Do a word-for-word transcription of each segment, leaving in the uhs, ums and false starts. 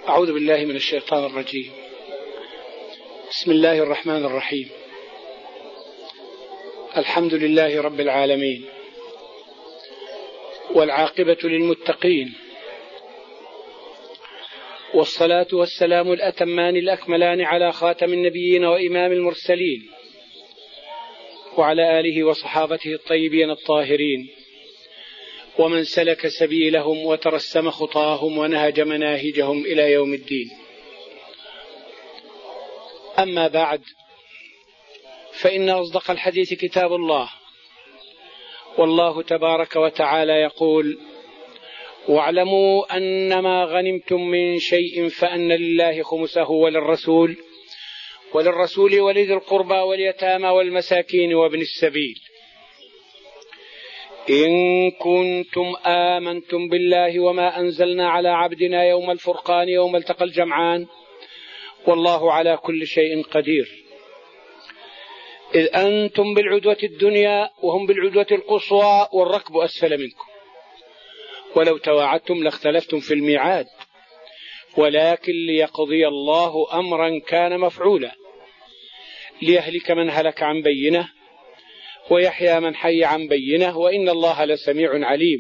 أعوذ بالله من الشيطان الرجيم. بسم الله الرحمن الرحيم. الحمد لله رب العالمين، والعاقبة للمتقين، والصلاة والسلام الأتمان الأكملان على خاتم النبيين وإمام المرسلين، وعلى آله وصحابته الطيبين الطاهرين، ومن سلك سبيلهم وترسم خطاهم ونهج مناهجهم إلى يوم الدين. أما بعد، فإن أصدق الحديث كتاب الله، والله تبارك وتعالى يقول: واعلموا أنما غنمتم من شيء فأن لله خمسه وللرسول وللرسول ولذي القربى واليتامى والمساكين وابن السبيل إن كنتم آمنتم بالله وما أنزلنا على عبدنا يوم الفرقان يوم التقى الجمعان والله على كل شيء قدير. إذ أنتم بالعدوة الدنيا وهم بالعدوة القصوى والركب أسفل منكم، ولو تواعدتم لاختلفتم في الميعاد، ولكن ليقضي الله أمرا كان مفعولا ليهلك من هلك عن بينه ويحيى من حي عن بينه وإن الله لسميع عليم.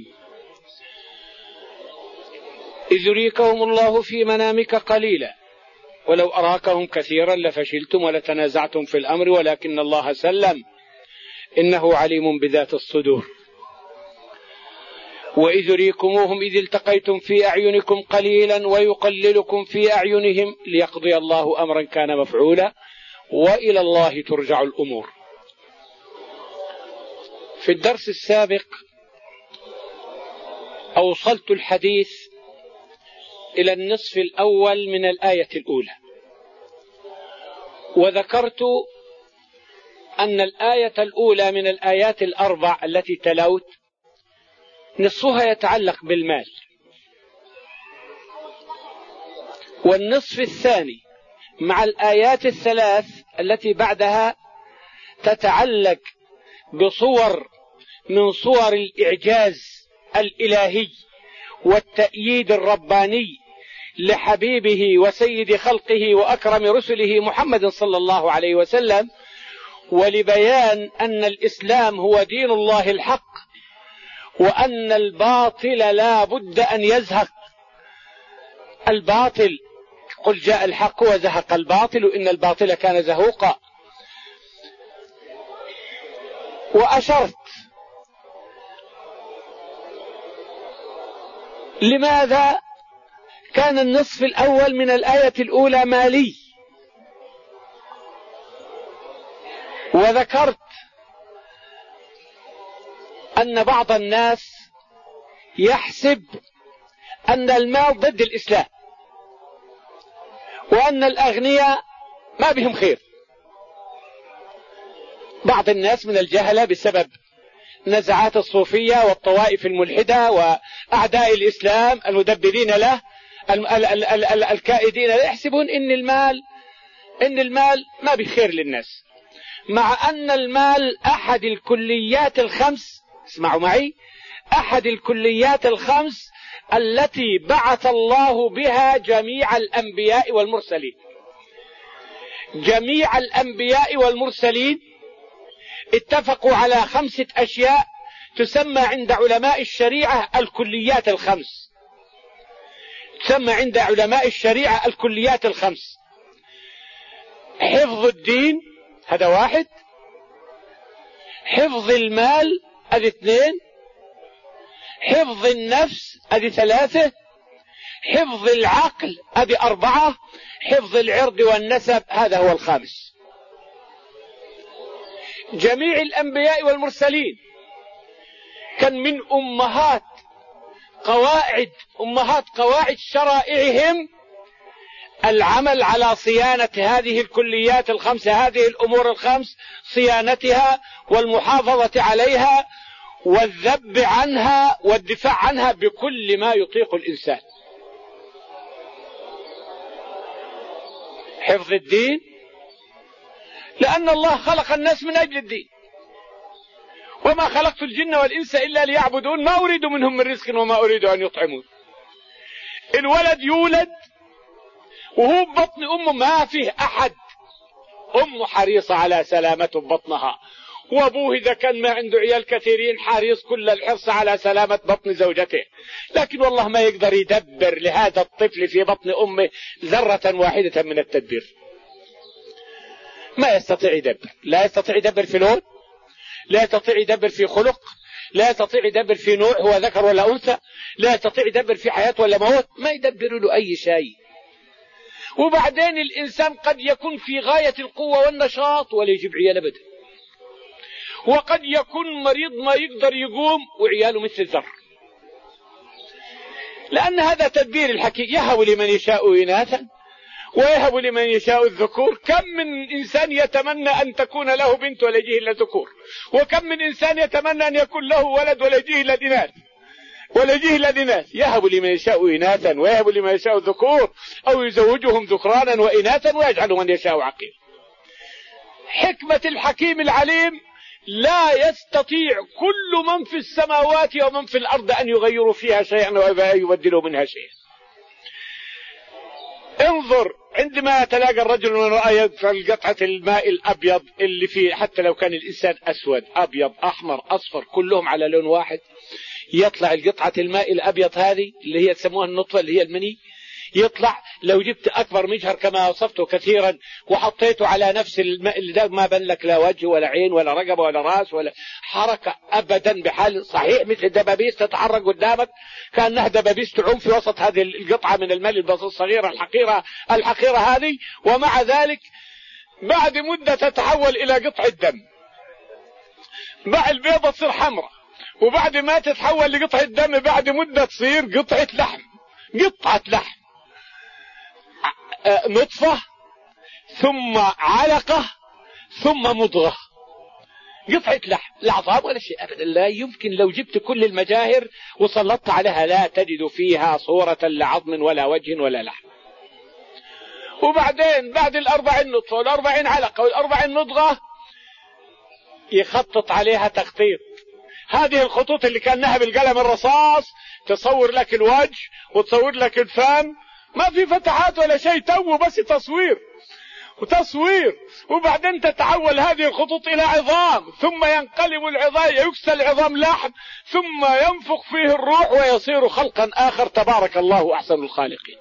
إذ يريكهم الله في منامك قليلا ولو أراكهم كثيرا لفشلتم ولتنازعتم في الأمر ولكن الله سلم إنه عليم بذات الصدور. وإذ يريكموهم إذ التقيتم في أعينكم قليلا ويقللكم في أعينهم ليقضي الله أمرا كان مفعولا وإلى الله ترجع الأمور. في الدرس السابق أوصلت الحديث إلى النصف الأول من الآية الأولى، وذكرت أن الآية الأولى من الآيات الأربع التي تلوت نصفها يتعلق بالمال، والنصف الثاني مع الآيات الثلاث التي بعدها تتعلق بصور من صور الإعجاز الإلهي والتأييد الرباني لحبيبه وسيد خلقه وأكرم رسله محمد صلى الله عليه وسلم، ولبيان أن الإسلام هو دين الله الحق، وأن الباطل لا بد أن يزهق. الباطل قل جاء الحق وزهق الباطل إن الباطل كان زهوقا. وأشرت لماذا كان النصف الأول من الآية الأولى مالي، وذكرت أن بعض الناس يحسب أن المال ضد الإسلام وأن الأغنياء ما بهم خير. بعض الناس من الجهلة بسبب نزعات الصوفية والطوائف الملحدة وأعداء الإسلام المدبرين له الكائدين يحسبون إن المال إن المال ما بخير للناس، مع أن المال أحد الكليات الخمس، اسمعوا معي، أحد الكليات الخمس التي بعث الله بها جميع الأنبياء والمرسلين. جميع الأنبياء والمرسلين اتفقوا على خمسة أشياء تسمى عند علماء الشريعة الكليات الخمس. تسمى عند علماء الشريعة الكليات الخمس: حفظ الدين هذا واحد، حفظ المال هذه اثنين، حفظ النفس هذه ثلاثة، حفظ العقل هذه أربعة، حفظ العرض والنسب هذا هو الخامس. جميع الأنبياء والمرسلين كان من أمهات قواعد أمهات قواعد شرائعهم العمل على صيانة هذه الكليات الخمسة، هذه الأمور الخمس، صيانتها والمحافظة عليها والذب عنها والدفاع عنها بكل ما يطيق الإنسان. حفظ الدين، لأن الله خلق الناس من أجل الدين، وما خلقت الجن والإنس إلا ليعبدون ما أريد منهم من رزق وما أريد أن يطعمون. الولد يولد وهو ببطن أمه ما فيه أحد، أمه حريصة على سلامته ببطنها، وأبوه إذا كان ما عنده عيال كثيرين حريص كل الحرص على سلامة بطن زوجته، لكن والله ما يقدر يدبر لهذا الطفل في بطن أمه ذرة واحدة من التدبير، ما يستطيع يدبر، لا يستطيع يدبر في لون، لا يستطيع يدبر في خلق، لا يستطيع يدبر في نوع هو ذكر ولا أنثى، لا يستطيع يدبر في حياة ولا موت، ما يدبر له أي شيء. وبعدين الإنسان قد يكون في غاية القوة والنشاط ولا يجيب عيال أبدا، وقد يكون مريض ما يقدر يقوم وعياله مثل الذر، لأن هذا تدبير الحكيم، يهب لمن يشاء إناثا ويهب لمن يشاء الذكور. كم من إنسان يتمنى أن تكون له بنت ولا يجيه إلا ذكور، وكم من إنسان يتمنى أن يكون له ولد ولا يجيه إلا إناث ولا يجيه إلا إناث. يهب لمن يشاء إناثا ويهب لمن يشاء الذكور أو يزوجهم ذكرانا وإناثا ويجعل من يشاء عقيم. حكمة الحكيم العليم لا يستطيع كل من في السماوات ومن في الأرض أن يغيروا فيها شيئا وأن يبدلوا منها شيئا. انظر عندما تلاقى الرجل من رأيه في قطعة الماء الأبيض اللي فيه، حتى لو كان الإنسان أسود أبيض أحمر أصفر كلهم على لون واحد، يطلع القطعة الماء الأبيض هذه اللي هي تسموها النطفة اللي هي المني، يطلع لو جبت أكبر مجهر كما وصفته كثيرا وحطيته على نفس الماء اللي ده ما بان لك لا وجه ولا عين ولا رقبة ولا راس ولا حركة أبدا، بحال صحيح مثل الدبابيس تتحرك قدامك كأنها دبابيس تعوم في وسط هذه القطعة من الماء الصغيرة الحقيرة الحقيرة هذه. ومع ذلك بعد مدة تتحول إلى قطعة دم، بعد البيضة تصير حمراء، وبعد ما تتحول لقطعة دم بعد مدة تصير قطعة لحم، قطعة لحم، نطفة ثم علقة ثم مضغة، قطعة لحم، لا عظام ولا شيء أبدا. لا يمكن لو جبت كل المجاهر وسلطت عليها لا تجد فيها صورة لعظم ولا وجه ولا لحم. وبعدين بعد الأربعين نطفة والأربعين علقة والأربعين مضغة يخطط عليها تخطيط. هذه الخطوط اللي كأنها بالقلم الرصاص تصور لك الوجه وتصور لك الفم، ما في فتحات ولا شيء، تو بس تصوير وتصوير. وبعدين تتحول هذه الخطوط إلى عظام، ثم ينقلب العظام يكسى العظام لحم، ثم ينفخ فيه الروح ويصير خلقا آخر. تبارك الله أحسن الخالقين.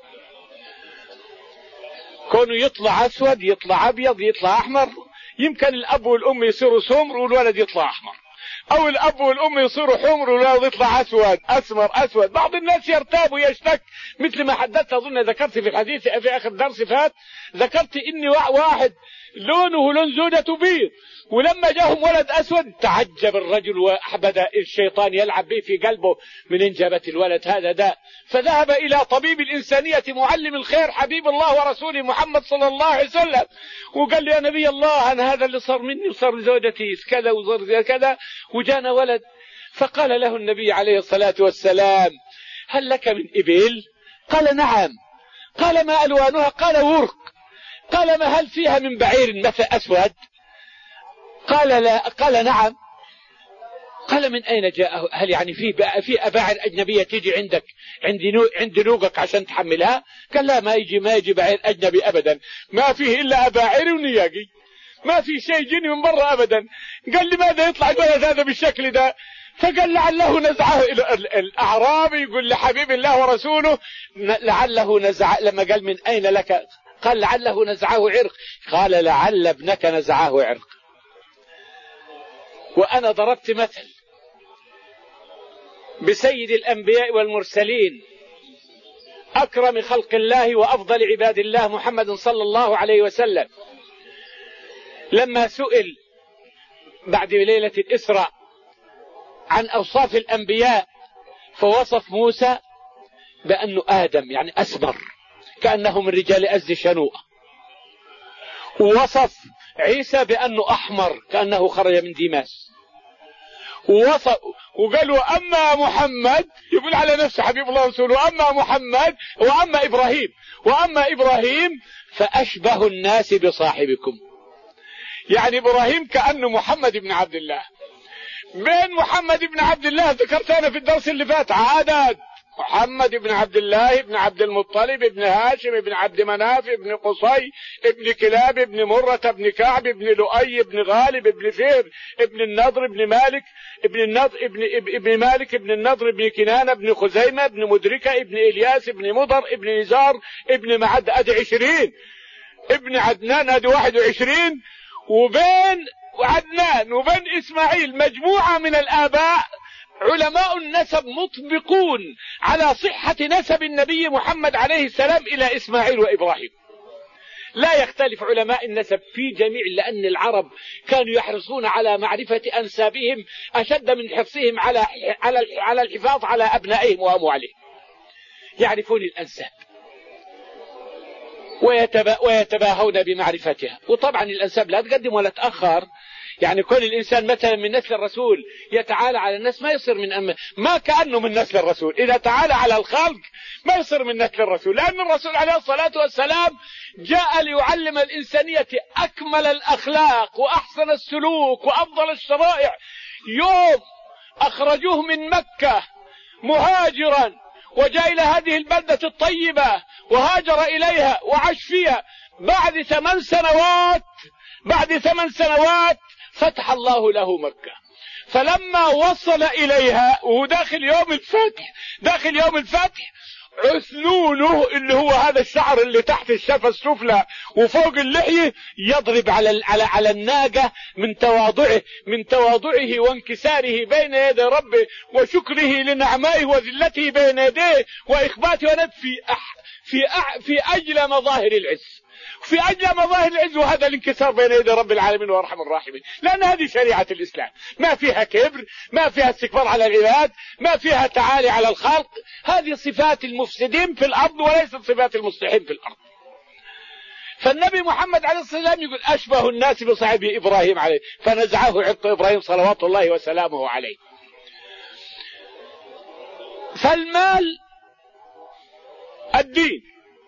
كونه يطلع أسود يطلع أبيض يطلع أحمر، يمكن الأب والأم يصيروا سمر والولد يطلع أحمر، أو الأب والأم يصيروا حمر والولد يطلع أسود أسمر أسود. بعض الناس يرتاب ويشتك، مثل ما حدثت أظن ذكرت في الحديث في آخر درس فات، ذكرت إني واحد لونه لون زوجته بيض، ولما جاهم ولد أسود تعجب الرجل وأحبذ الشيطان يلعب به في قلبه من إنجابة الولد هذا ده، فذهب إلى طبيب الإنسانية معلم الخير حبيب الله ورسوله محمد صلى الله عليه وسلم، وقال لي يا نبي الله أنا هذا اللي صار مني وصار زوجتي كذا وصار كذا وجانا ولد. فقال له النبي عليه الصلاة والسلام هل لك من إبل؟ قال نعم. قال ما ألوانها؟ قال ورق. قال ما هل فيها من بعير مثل أسود؟ قال لا. قال نعم. قال من أين جاءه؟ هل يعني في في أباعر أجنبية تيجي عندك عندي نو عند نوقك عشان تحملها؟ قال لا، ما يجي ما يجي بعير أجنبي أبدا، ما فيه إلا أباعر ونياقي، ما في شيء جيني من برا أبدا. قال لماذا يطلع الولد هذا بالشكل ده؟ فقال لعله نزعه الأعرابي يقول لحبيب الله ورسوله لعله نزع. لما قال من أين لك؟ قال لعله نزعه عرق. قال لعل ابنك نزعه عرق. وأنا ضربت مثل بسيد الأنبياء والمرسلين أكرم خلق الله وأفضل عباد الله محمد صلى الله عليه وسلم، لما سئل بعد ليلة الإسراء عن أوصاف الأنبياء فوصف موسى بأنه آدم يعني أسمر كأنه من رجال أزد شنوءة، ووصف عيسى بأنه أحمر كأنه خرج من ديماس، ووصف وقالوا أما محمد يقول على نفسه حبيب الله ورسوله أما محمد وأما إبراهيم وأما إبراهيم فأشبه الناس بصاحبكم، يعني إبراهيم كأنه محمد بن عبد الله. بين محمد بن عبد الله ذكرت أنا في الدرس اللي فات عدد محمد بن عبد الله بن عبد المطلب بن هاشم بن عبد مناف بن قصي بن كلاب بن مرة بن كعب بن لؤي بن غالب بن فهر بن النضر بن مالك بن النضر ابن ابن مالك بن النضر بن كنانة بن خزيمة بن مدركة بن إلياس بن مضر بن نزار بن معد. أدي عشرين. ابن عدنان أدي واحد وعشرين. وبين عدنان وبين إسماعيل مجموعة من الآباء علماء النسب مطبقون على صحة نسب النبي محمد عليه السلام إلى إسماعيل وإبراهيم. لا يختلف علماء النسب في جميع، لأن العرب كانوا يحرصون على معرفة أنسابهم أشد من حرصهم على على على الحفاظ على أبنائهم وأموالهم. يعرفون الأنساب ويتباهون بمعرفتها. وطبعا الأنساب لا تقدم ولا تأخر. يعني كل الإنسان مثلا من نسل الرسول يتعالى على الناس ما يصير من أم... ما كأنه من نسل الرسول. إذا تعالى على الخلق ما يصير من نسل الرسول، لأن الرسول عليه الصلاة والسلام جاء ليعلم الإنسانية أكمل الأخلاق وأحسن السلوك وأفضل الشرائع. يوم أخرجوه من مكة مهاجرا وجاء إلى هذه البلدة الطيبة وهاجر إليها وعاش فيها، بعد ثمان سنوات بعد ثمان سنوات فتح الله له مكة. فلما وصل إليها وهو داخل يوم الفتح داخل يوم الفتح عثنونه اللي هو هذا الشعر اللي تحت الشفة السفلى وفوق اللحية يضرب على على على الناقة من تواضعه من تواضعه وانكساره بين يدي ربه وشكره لنعمائه وذلته بين يديه وإخباته ونب في أح في أح في أجل مظاهر العز في أجل مظاهر العز، وهذا الانكسار بين يدي رب العالمين وأرحم الراحمين. لأن هذه شريعة الإسلام، ما فيها كبر، ما فيها استكبار على العباد، ما فيها تعالي على الخلق. هذه صفات المفسدين في الأرض وليست صفات المصلحين في الأرض. فالنبي محمد عليه الصلاة والسلام يقول أشبه الناس بصاحبه إبراهيم عليه، فنزعه عبد إبراهيم صلوات الله وسلامه عليه. فالمال الدين،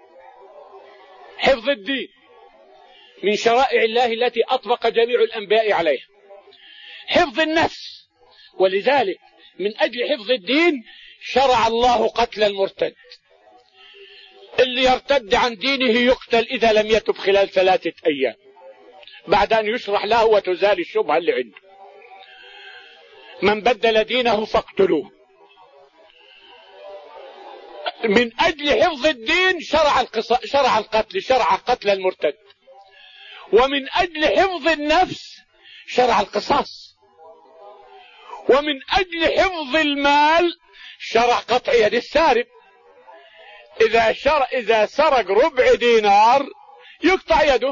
حفظ الدين من شرائع الله التي أطبق جميع الأنبياء عليها. حفظ النفس، ولذلك من أجل حفظ الدين شرع الله قتل المرتد. اللي يرتد عن دينه يقتل إذا لم يتب خلال ثلاثة أيام بعد أن يشرح له وتزال الشبهة اللي عنده. من بدل دينه فاقتلوه. من أجل حفظ الدين شرع القصاص، شرع القتل، شرع قتل المرتد. ومن أجل حفظ النفس شرع القصاص. ومن أجل حفظ المال شرع قطع يد السارق. إذا شرع إذا سرق ربع دينار يقطع يده،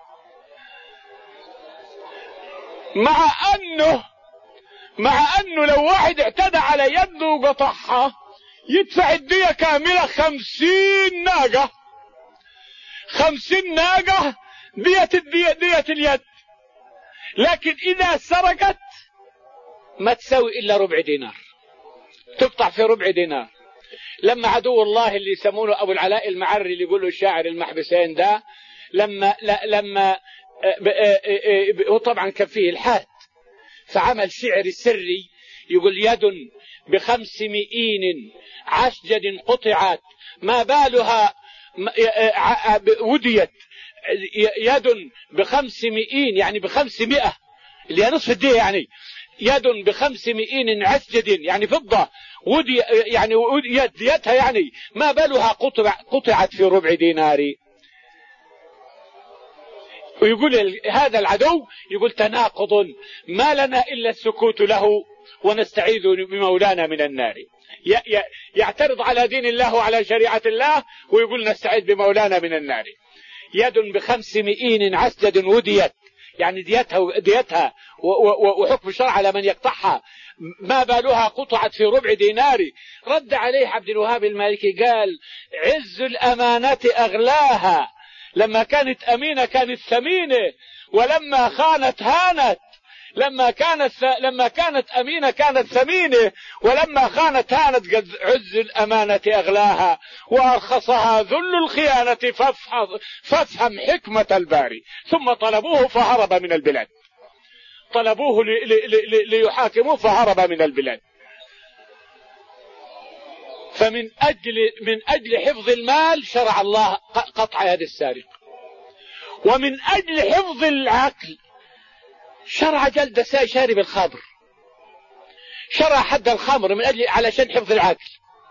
مع أنه مع أنه لو واحد اعتدى على يده وقطعها يدفع الدية كاملة خمسين ناقة. خمسين ناقة دية الدية دية اليد. لكن إذا سرقت ما تساوي إلا ربع دينار، تقطع في ربع دينار. لما عدو الله اللي يسمونه أبو العلاء المعري اللي يقولوا الشاعر المحبسين ده، لما لما هو طبعا كان فيه الحاد، فعمل شعر سري يقول يد بخمس مئين عشجد قطعت ما بالها وديت. يد بخمس مئين يعني بخمس مئة اللي هي نصف الدية، يعني يد بخمس مئين عسجد يعني فضة ودي يعني يد ديتها يعني ما بالها قطع قطعت في ربع دينار. ويقول هذا العدو يقول تناقض ما لنا إلا السكوت له ونستعيذ بمولانا من النار. يعترض على دين الله وعلى شريعة الله ويقول نستعيذ بمولانا من النار. يد بخمس مئين عسجد وديت يعني ديتها ديتها وحكم الشرع على من يقطعها ما بالها قطعت في ربع دينار. رد عليه عبد الوهاب المالكي قال عز الأمانة أغلاها، لما كانت أمينة كانت ثمينة، ولما خانت هانت. لما كانت لما كانت أمينة كانت ثمينة، ولما خانت هانت. قد عز الأمانة أغلاها وأرخصها ذل الخيانة فافهم حكمة الباري. ثم طلبوه فهرب من البلاد، طلبوه ليحاكموه فهرب من البلاد. ف فمن أجل من أجل حفظ المال شرع الله قطع يد السارق، ومن أجل حفظ العقل شرع جلد شارب الخمر، شرع حد الخمر من أجل علشان حفظ العقل،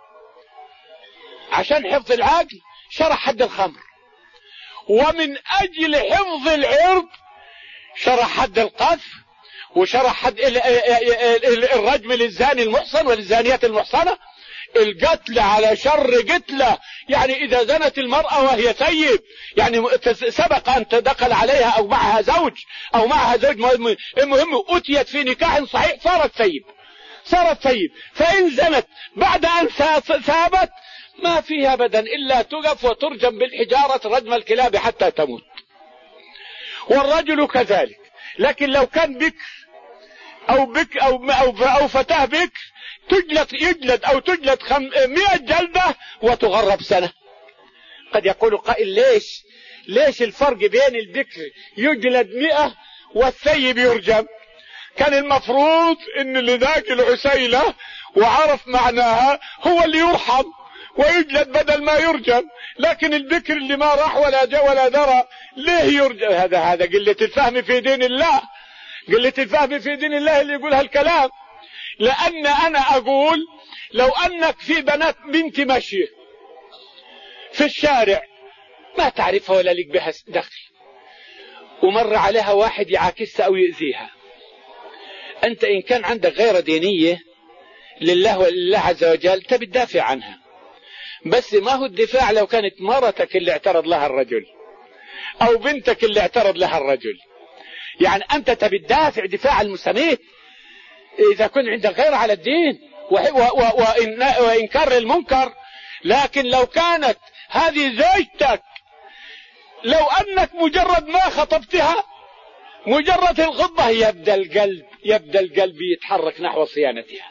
عشان حفظ العقل شرع حد الخمر. ومن أجل حفظ العرض شرع حد القذف، وشرع حد الرجم للزاني المحصن وللزانية المحصنة، القتل على شر قتلة، يعني إذا زنت المرأة وهي ثيب، يعني سبق أن تدخل عليها أو معها زوج أو معها زوج المهم أتيت في نكاح صحيح صارت ثيب، صارت ثيب، فإن زنت بعد أن ثابت ما فيها أبدا إلا تقف وترجم بالحجارة رجم الكلاب حتى تموت. والرجل كذلك، لكن لو كان بكر أو بك أو أو, أو فتاة بكر تجلد يجلد أو تجلد مئة جلدة وتغرب سنة. قد يقول قائل ليش ليش الفرق بين البكر يجلد مئة والثيب يرجم؟ كان المفروض ان اللي ذاك العسيلة وعرف معناها هو اللي يرحم ويجلد بدل ما يرجم، لكن البكر اللي ما راح ولا جاء ولا درى ليه يرجم؟ هذا هذا قلة الفهم في دين الله، قلة الفهم في دين الله اللي يقول هالكلام. لأن أنا أقول لو أنك في بنات بنت ماشية في الشارع ما تعرفها ولا لك بها دخل، ومر عليها واحد يعاكسها أو يؤذيها، أنت إن كان عندك غير دينية لله ولله عز وجل تبي تدافع عنها، بس ما هو الدفاع لو كانت مرتك اللي اعترض لها الرجل أو بنتك اللي اعترض لها الرجل، يعني أنت تبي تدافع دفاع المسلمين إذا كنت عندك غير على الدين وإنكار المنكر. لكن لو كانت هذه زوجتك، لو أنك مجرد ما خطبتها مجرد الخطبة يبدأ القلب يبدأ القلب يتحرك نحو صيانتها،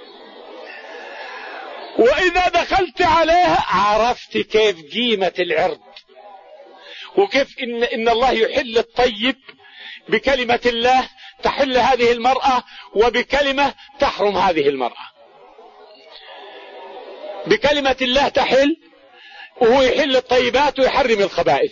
وإذا دخلت عليها عرفت كيف قيمة العرض وكيف إن, إن الله يحل الطيب بكلمة الله تحل هذه المرأة، وبكلمة تحرم هذه المرأة. بكلمة الله تحل وهو يحل الطيبات ويحرم الخبائث.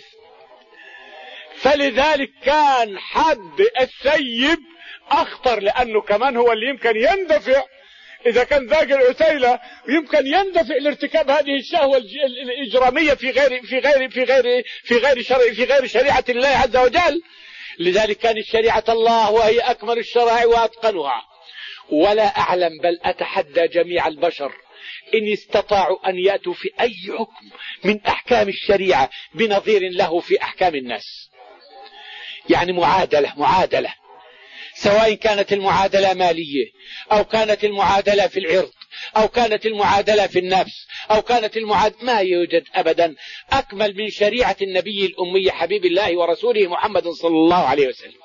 فلذلك كان حد الثيب أخطر، لأنه كمان هو اللي يمكن يندفع إذا كان ذاك العسيلة يمكن يندفع لارتكاب هذه الشهوة الإجرامية في غير في غير في غير في غير شرع في غير شريعة الله عز وجل. لذلك كانت شريعة الله وهي أكمل الشرائع وأتقنها. ولا أعلم بل أتحدى جميع البشر إن استطاعوا أن يأتوا في أي حكم من أحكام الشريعة بنظير له في أحكام الناس، يعني معادلة معادلة سواء كانت المعادلة مالية أو كانت المعادلة في العرض أو كانت المعادلة في النفس أو كانت المعادلة، ما يوجد أبدا أكمل من شريعة النبي الأمي حبيب الله ورسوله محمد صلى الله عليه وسلم.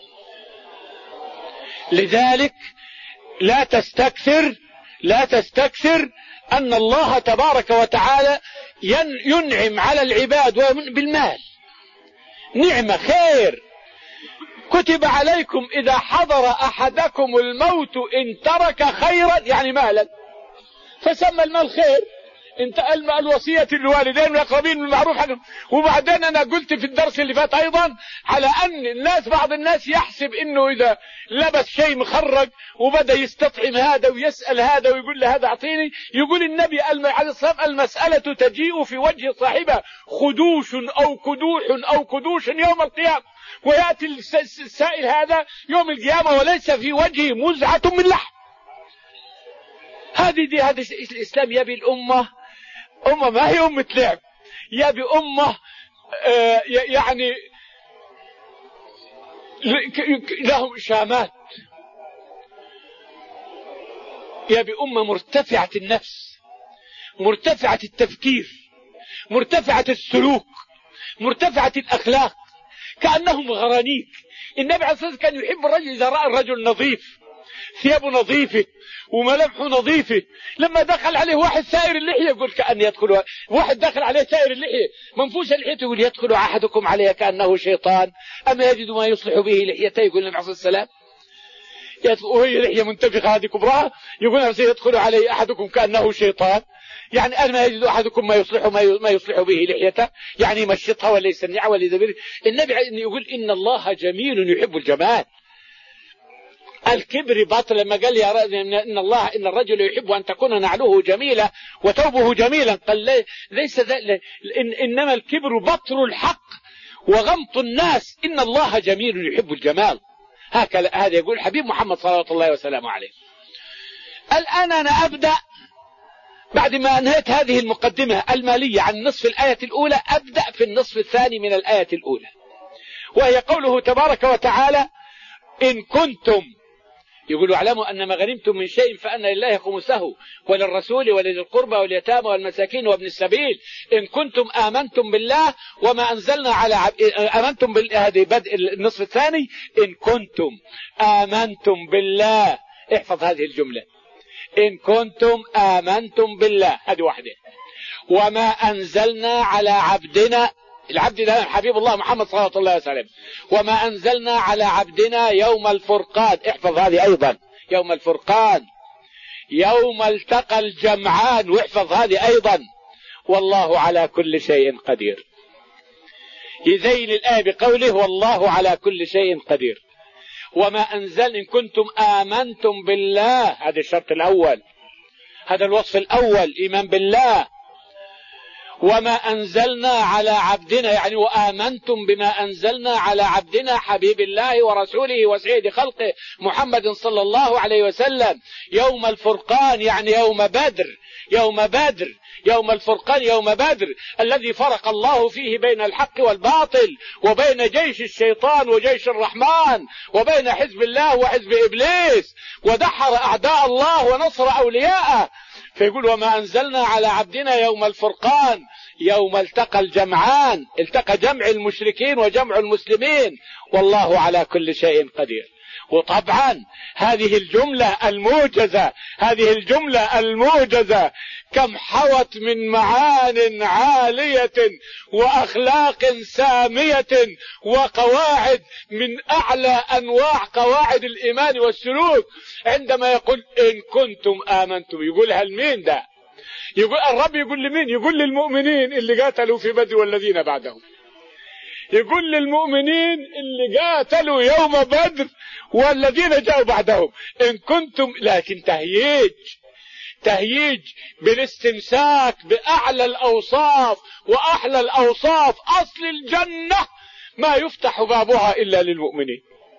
لذلك لا تستكثر لا تستكثر أن الله تبارك وتعالى ينعم على العباد بالمال نعمة خير. كتب عليكم إذا حضر أحدكم الموت إن ترك خيرا، يعني مالا، فسمى المال خير. انت الوصية للوالدين والأقربين بالمعروف حقهم. وبعدين أنا قلت في الدرس اللي فات أيضا على أن الناس بعض الناس يحسب إنه إذا لبس شيء مخرج وبدأ يستطعم هذا ويسأل هذا ويقول له هذا أعطيني، يقول النبي عليه الصلاة والسلام المسألة تجيء في وجه صاحبها خدوش أو كدوح أو كدوش يوم القيامة، ويأتي السائل هذا يوم القيامة وليس في وجهه مزعة من لحم. هذه دي هذا الإسلام يبي الأمة أمة ما هي أمة لعب، يبي أمة آه يعني لهم شامات، يبي أمة مرتفعة النفس مرتفعة التفكير مرتفعة السلوك مرتفعة الأخلاق، كأنهم غرانيك. النبي عليه الصلاة والسلام كان يحب الرجل إذا رأى الرجل نظيف ثيابه نظيفة وملامحه نظيفة، لما دخل عليه واحد سائر اللحية يقول كأن يدخل واحد دخل عليه سائر اللحية منفوش اللحية يقول يدخل أحدكم عليه كأنه شيطان أما يجد ما يصلح به لحيته، يقول النبي عليه الصلاة والسلام وهي لحية منتفخة هذه كبراها يقول يدخل عليه أحدكم كأنه شيطان. يعني أنا ما يجد أحدكم ما يصلح ما يصلح به لحيته، يعني يمشطها ولا يسنعها ولا يدبر. النبي يقول إن الله جميل يحب الجمال. الكبر باطل. لما قال يا إن الله إن الرجل يحب أن تكون نعله جميلة وثوبه جميلا، قال ليس ذلك، إن إنما الكبر بطر الحق وغمط الناس. إن الله جميل يحب الجمال. هكذا هذا يقول حبيب محمد صلى الله وسلامه عليه. الآن أنا أبدأ بعد ما أنهيت هذه المقدمة المالية عن نصف الآية الأولى، أبدأ في النصف الثاني من الآية الأولى، وهي قوله تبارك وتعالى إن كنتم، يقولوا اعلموا أن ما غنمتم من شيء فأن لله خمسه وللرسول ولذي القربى واليتامى والمساكين وابن السبيل إن كنتم آمنتم بالله وما أنزلنا على عب... آمنتم بال... هذه بدء النصف الثاني. إن كنتم آمنتم بالله، احفظ هذه الجملة، إن كنتم آمنتم بالله، هذه واحدة. وما أنزلنا على عبدنا، العبد ده حبيب الله محمد صلى الله عليه وسلم، وما أنزلنا على عبدنا يوم الفرقان، احفظ هذه أيضا، يوم الفرقان، يوم التقى الجمعان، واحفظ هذه أيضا، والله على كل شيء قدير. يزين الآية بقوله والله على كل شيء قدير. وما أنزل إن كنتم آمنتم بالله، هذا الشرط الأول، هذا الوصف الأول، إيمان بالله. وما أنزلنا على عبدنا، يعني وآمنتم بما أنزلنا على عبدنا حبيب الله ورسوله وسيد خلقه محمد صلى الله عليه وسلم يوم الفرقان، يعني يوم بدر، يوم بدر يوم الفرقان، يوم بدر الذي فرق الله فيه بين الحق والباطل، وبين جيش الشيطان وجيش الرحمن، وبين حزب الله وحزب إبليس، ودحر أعداء الله ونصر أولياءه. فيقول وما أنزلنا على عبدنا يوم الفرقان يوم التقى الجمعان، التقى جمع المشركين وجمع المسلمين، والله على كل شيء قدير. وطبعا هذه الجملة الموجزة، هذه الجملة الموجزة كم حوت من معان عالية وأخلاق سامية وقواعد من أعلى أنواع قواعد الإيمان والسلوك. عندما يقول إن كنتم آمنتم، يقولها لمين ده؟ يقول الرب يقول لمين؟ يقول للمؤمنين اللي قاتلوا في بدر والذين بعدهم، يقول للمؤمنين اللي قاتلوا يوم بدر والذين جاءوا بعدهم إن كنتم، لكن تهييج تهييج بالاستمساك بأعلى الأوصاف وأحلى الأوصاف. أصل الجنة ما يفتح بابها إلا للمؤمنين.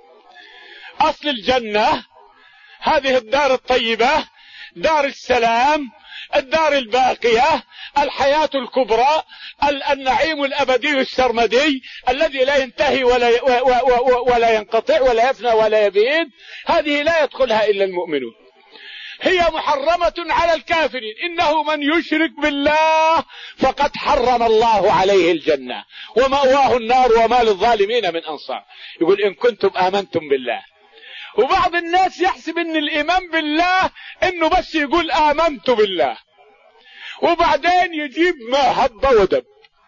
أصل الجنة هذه الدار الطيبة، دار السلام، الدار الباقية، الحياة الكبرى، النعيم الأبدي السرمدي الذي لا ينتهي ولا ولا ينقطع ولا يفنى ولا يبيد، هذه لا يدخلها إلا المؤمنون. هي محرمة على الكافرين، إنه من يشرك بالله فقد حرم الله عليه الجنة ومأواه النار وما للظالمين من أنصار. يقول إن كنتم آمنتم بالله. وبعض الناس يحسب ان الايمان بالله انه بس يقول امنت بالله وبعدين يجيب ما هب ودب.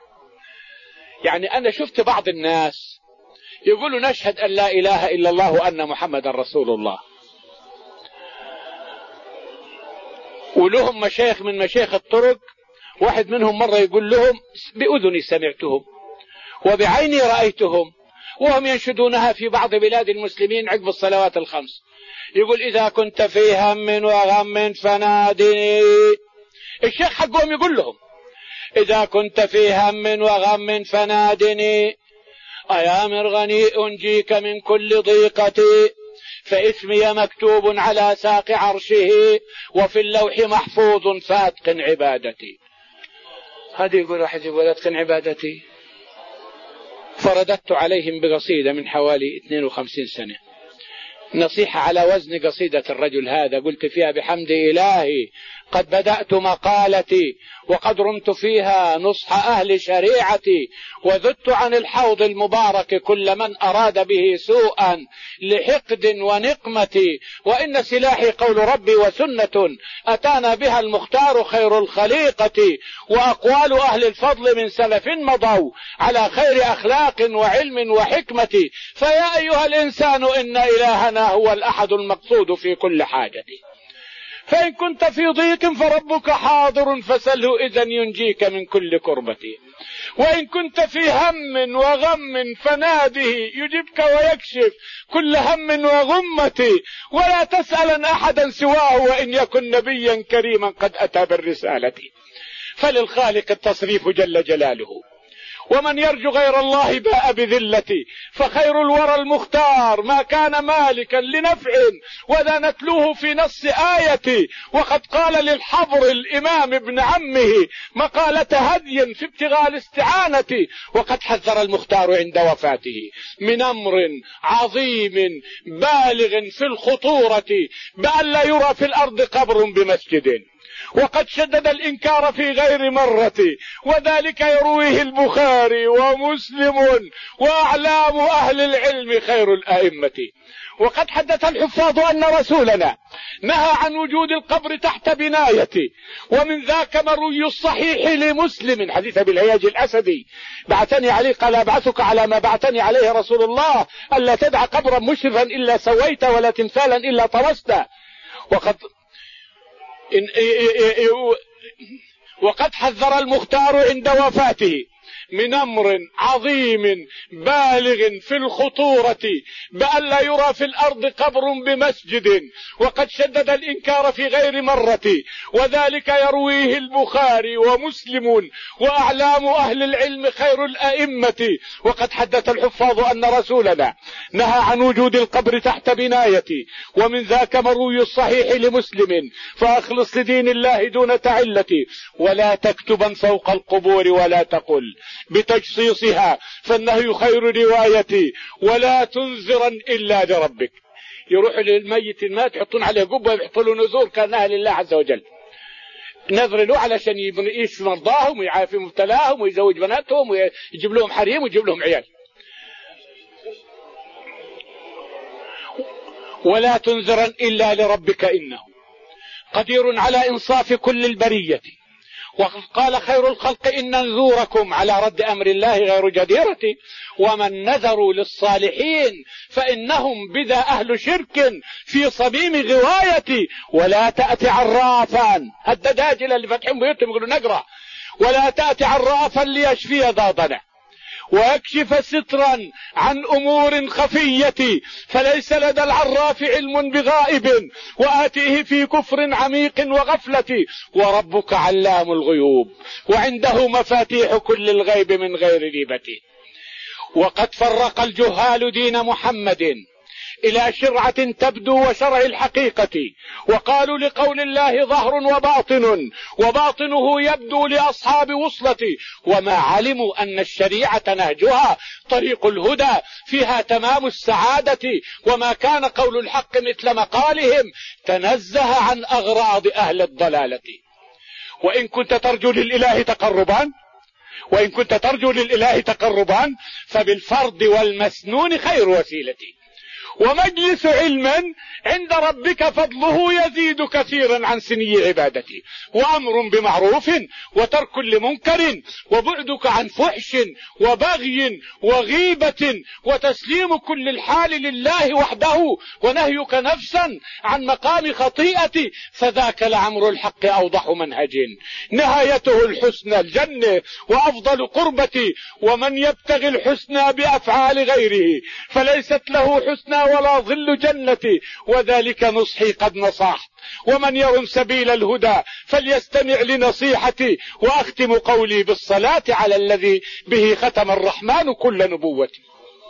يعني انا شفت بعض الناس يقولوا نشهد ان لا اله الا الله وان محمدا رسول الله، ولهم مشايخ من مشايخ الطرق، واحد منهم مرة يقول لهم بأذني سمعتهم وبعيني رأيتهم وهم ينشدونها في بعض بلاد المسلمين عقب الصلوات الخمس، يقول إذا كنت في هم وغم فنادني. الشيخ حقهم يقول لهم إذا كنت في هم وغم فنادني أيا مرغني أنجيك من كل ضيقتي فإثمي مكتوب على ساق عرشه وفي اللوح محفوظ فأتقن عبادتي. هذا يقول واحد يقول أتقن عبادتي. فرددت عليهم بقصيدة من حوالي اثنين وخمسين سنة، نصيحة على وزن قصيدة الرجل هذا، قلت فيها بحمد إلهي قد بدأت مقالتي وقد رمت فيها نصح أهل شريعتي وذدت عن الحوض المبارك كل من أراد به سوءا لحقد ونقمة، وإن سلاحي قول ربي وسنة أتانا بها المختار خير الخليقة، وأقوال أهل الفضل من سلف مضوا على خير أخلاق وعلم وحكمة، فيا أيها الإنسان إن إلهنا هو الأحد المقصود في كل حاجة. فإن كنت في ضيق فربك حاضر فسله إذن ينجيك من كل كربة. وإن كنت في هم وغم فناده يجيبك ويكشف كل هم وغمة، ولا تسأل أحدا سواه وإن يكن نبيا كريما قد أتى بالرسالة. فللخالق التصريف جل جلاله، ومن يرجو غير الله باء بذلتي، فخير الورى المختار ما كان مالكا لنفع، وذا نتلوه في نص آيتي. وقد قال للحبر الإمام ابن عمه مقالة هدي في ابتغاء الاستعانة، وقد حذر المختار عند وفاته من أمر عظيم بالغ في الخطورة، بأن لا يرى في الأرض قبر بمسجد، وقد شدد الإنكار في غير مرة، وذلك يرويه البخاري ومسلم وأعلام أهل العلم خير الأئمة. وقد حدث الحفاظ أن رسولنا نهى عن وجود القبر تحت بنايته، ومن ذاك مروي الصحيح لمسلم حديث أبي الهياج الأسدي بعثني عليه قال أبعثك على ما بعثني عليه رسول الله، ألا تدع قبرا مشرفا إلا سويت ولا تمثالا إلا طمسته. وقد إن وقد حذر المختار عند وفاته من أمر عظيم بالغ في الخطورة، بأن لا يرى في الأرض قبر بمسجد، وقد شدد الإنكار في غير مرة، وذلك يرويه البخاري ومسلم وأعلام أهل العلم خير الأئمة. وقد حدث الحفاظ أن رسولنا نهى عن وجود القبر تحت بنايته، ومن ذاك مروي الصحيح لمسلم فأخلص لدين الله دون تعلتي، ولا تكتبا فوق القبور ولا تقل بتجصيصها فالنهي خير روايتي، ولا تنذرا إلا لربك. يروح للميت المات يحطون عليه قبة ويحطوا له نذور كأنها لله عز وجل، نذر له علشان يشفي مرضاهم ويعافي مبتلاهم ويزوج بناتهم ويجيب لهم حريم ويجيب لهم عيال. ولا تنذرا إلا لربك إنه قدير على إنصاف كل البرية. وقال خير الخلق إن نذوركم على رد أمر الله غير جديرة، ومن نذروا للصالحين فإنهم بذا أهل شرك في صميم غواية. ولا تأتي عرافا، الدجاجلة اللي فتحين بيوتهم يقولوا نقرأ، ولا تأتي عرافا ليشفي ذا ضنع ويكشف سترا عن أمور خفية، فليس لدى العراف علم بغائب، وآتيه في كفر عميق وغفلة. وربك علام الغيوب وعنده مفاتيح كل الغيب من غير ريبة. وقد فرق الجهال دين محمد إلى شرعة تبدو وشرع الحقيقة، وقالوا لقول الله ظهر وباطن، وباطنه يبدو لأصحاب وصلة، وما علموا أن الشريعة نهجها طريق الهدى فيها تمام السعادة، وما كان قول الحق مثل مقالهم تنزه عن أغراض أهل الضلالة. وإن كنت ترجو للإله تقربان وإن كنت ترجو للإله تقربان فبالفرض والمسنون خير وسيلتي. ومجلس علم عند ربك فضله يزيد كثيرا عن سني عبادتي، وأمر بمعروف وترك لمنكر، وبعدك عن فحش وبغي وغيبة، وتسليم كل الحال لله وحده، ونهيك نفسا عن مقام خطيئتي، فذاك لعمر الحق أوضح منهج نهايته الحسنى الجنة وأفضل قربتي. ومن يبتغي الحسنى بأفعال غيره فليست له حسنى ولا ظل جنتي، وذلك نصحي قد نصحت. ومن يرم سبيل الهدى فليستمع لنصيحتي، وأختم قولي بالصلاة على الذي به ختم الرحمن كل نبوتي.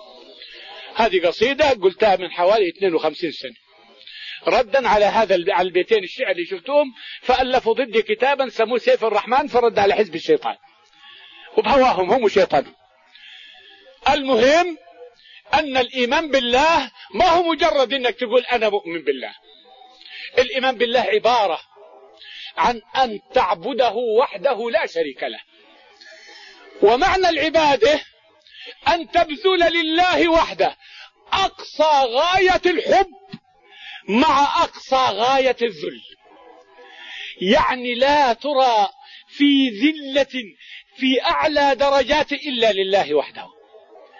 هذه قصيدة قلتها من حوالي اثنين وخمسين سنة ردا على هذا على البيتين الشعر اللي شفتهم، فألفوا ضدي كتابا سموه سيف الرحمن فرد على حزب الشيطان وبهواهم هم وشيطانهم. المهم أن الإيمان بالله ما هو مجرد أنك تقول أنا مؤمن بالله. الإيمان بالله عبارة عن أن تعبده وحده لا شريك له، ومعنى العبادة أن تبذل لله وحده أقصى غاية الحب مع أقصى غاية الذل، يعني لا ترى في ذلة في أعلى درجات إلا لله وحده.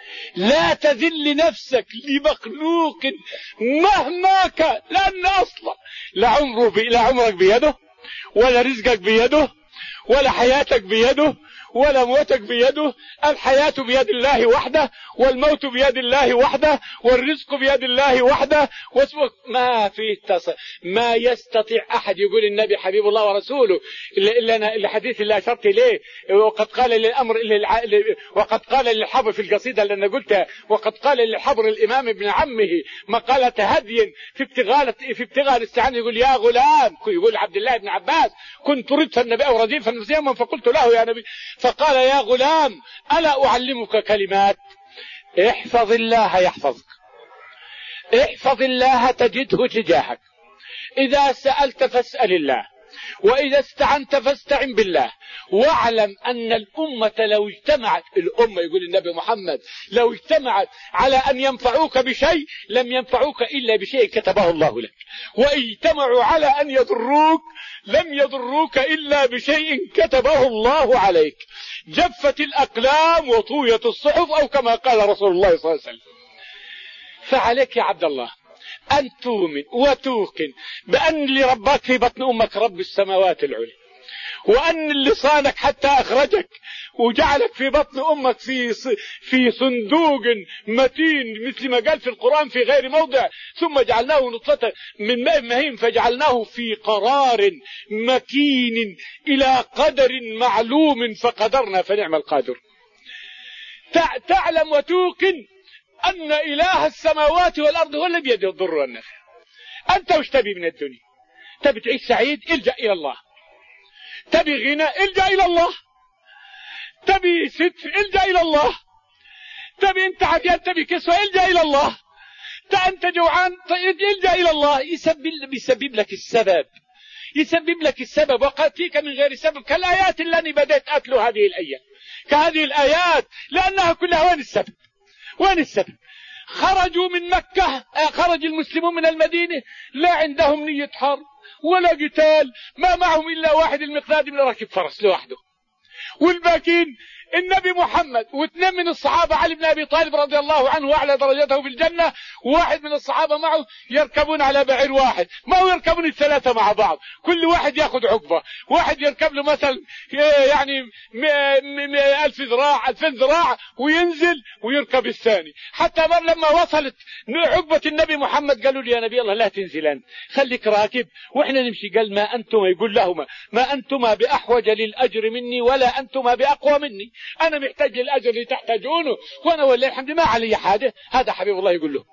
لا تذل نفسك لمخلوق مهما كان، لأن أصلا لا عمره بي... لا عمرك بيده، ولا رزقك بيده، ولا حياتك بيده، ولا موتك بيده. الحياة بيد الله وحده، والموت بيد الله وحده، والرزق بيد الله وحده. واسمك ما في تص... ما يستطيع أحد يقول النبي حبيب الله ورسوله إلا أنا الحديث اللي أشرت إليه، وقد قال للأمر للع... وقد قال للحبر في القصيدة اللي أنا قلتها، وقد قال للحبر الإمام ابن عمه مقالة هدي في ابتغاء في ابتغاء الاستعانة، يقول يا غلام، يقول عبد الله بن عباس كنت ردف النبي أو رديف النبي فقلت له يا نبي، فقال يا غلام ألا أعلمك كلمات؟ احفظ الله يحفظك، احفظ الله تجده تجاهك، إذا سألت فاسأل الله، وإذا استعنت فاستعن بالله، واعلم أن الأمة لو اجتمعت، الأمة يقول النبي محمد لو اجتمعت على أن ينفعوك بشيء لم ينفعوك إلا بشيء كتبه الله لك، واجتمعوا على أن يضروك لم يضروك إلا بشيء كتبه الله عليك. جفت الأقلام وطويت الصحف، أو كما قال رسول الله صلى الله عليه وسلم. فعليك يا عبد الله أن تؤمن وتوقن بأن اللي رباك في بطن أمك رب السماوات العلى، وأن اللي صانك حتى أخرجك وجعلك في بطن أمك في في صندوق متين مثل ما قال في القرآن في غير موضع، ثم جعلناه نطفة من ماء مهين فجعلناه في قرار مكين إلى قدر معلوم فقدرنا فنعم القادر. تعلم وتوقن أن إله السماوات والأرض هو الذي بيده الضر والنفع. أنت وش تبي من الدنيا؟ تبي تعيش سعيد؟ الجأ إلى الله. تبي غنى؟ الجأ إلى الله. تبي ستر؟ الجأ إلى الله. تبي أنت عديان تبي كسوة؟ الجأ إلى الله. أنت جوعان؟ الجأ إلى الله. يسبب, يسبب لك السبب، يسبب لك السبب وقاتيك من غير سبب، كالآيات اللي بدأت أتلو هذه الأيام، كهذه الآيات، لأنها كلها وين السبب؟ وين السبب؟ خرجوا من مكة، خرج المسلمون من المدينة لا عندهم نية حرب ولا قتال، ما معهم إلا واحد المقداد بن راكب فرس لوحده، والباقين النبي محمد واثنين من الصحابة علي بن أبي طالب رضي الله عنه وأعلى درجته في الجنة، وواحد من الصحابة معه يركبون على بعير واحد، ما هو يركبون الثلاثة مع بعض، كل واحد ياخذ عقبة، واحد يركب له مثلا يعني ألف ذراع ألفين ذراع وينزل ويركب الثاني، حتى مر لما وصلت عقبة النبي محمد قالوا لي يا نبي الله لا تنزل أنت، خليك راكب وإحنا نمشي. قال ما أنتما، يقول لهما ما أنتما بأحوج للأجر مني ولا أنتما بأقوى مني، أنا محتاج للأجر اللي تحتاجونه، وأنا والله الحمد ما علي حاجة. هذا حبيب الله يقول له،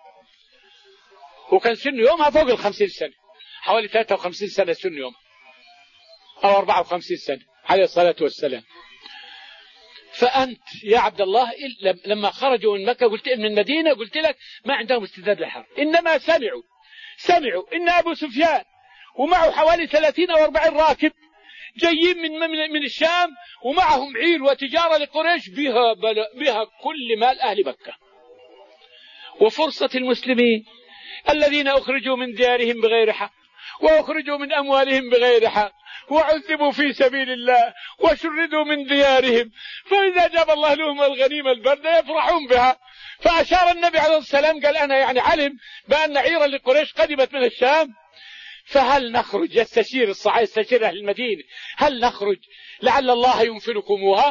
وكان سنه يومها فوق الخمسين سنة، حوالي ثلاثة وخمسين سنة سنه يوم، أو أربعة وخمسين سنة عليه الصلاة والسلام. فأنت يا عبد الله لما خرجوا من مكة قلت من المدينة قلت لك ما عندهم استعداد للحرب، إنما سمعوا سمعوا إن أبو سفيان ومعه حوالي ثلاثين أو أربعين راكب جايين من من الشام، ومعهم عير وتجارة لقريش بها بها كل مال أهل مكة، وفرصة المسلمين الذين أخرجوا من ديارهم بغير حق، وأخرجوا من أموالهم بغير حق، وعذبوا في سبيل الله، وشردوا من ديارهم، فإذا جاب الله لهم الغنيمة البردة يفرحون بها. فأشار النبي عليه السلام قال أنا يعني علم بأن عيرا لقريش قدمت من الشام، فهل نخرج؟ يستشير الصحابة، يستشير أهل المدينة، هل نخرج لعل الله ينفلكموها؟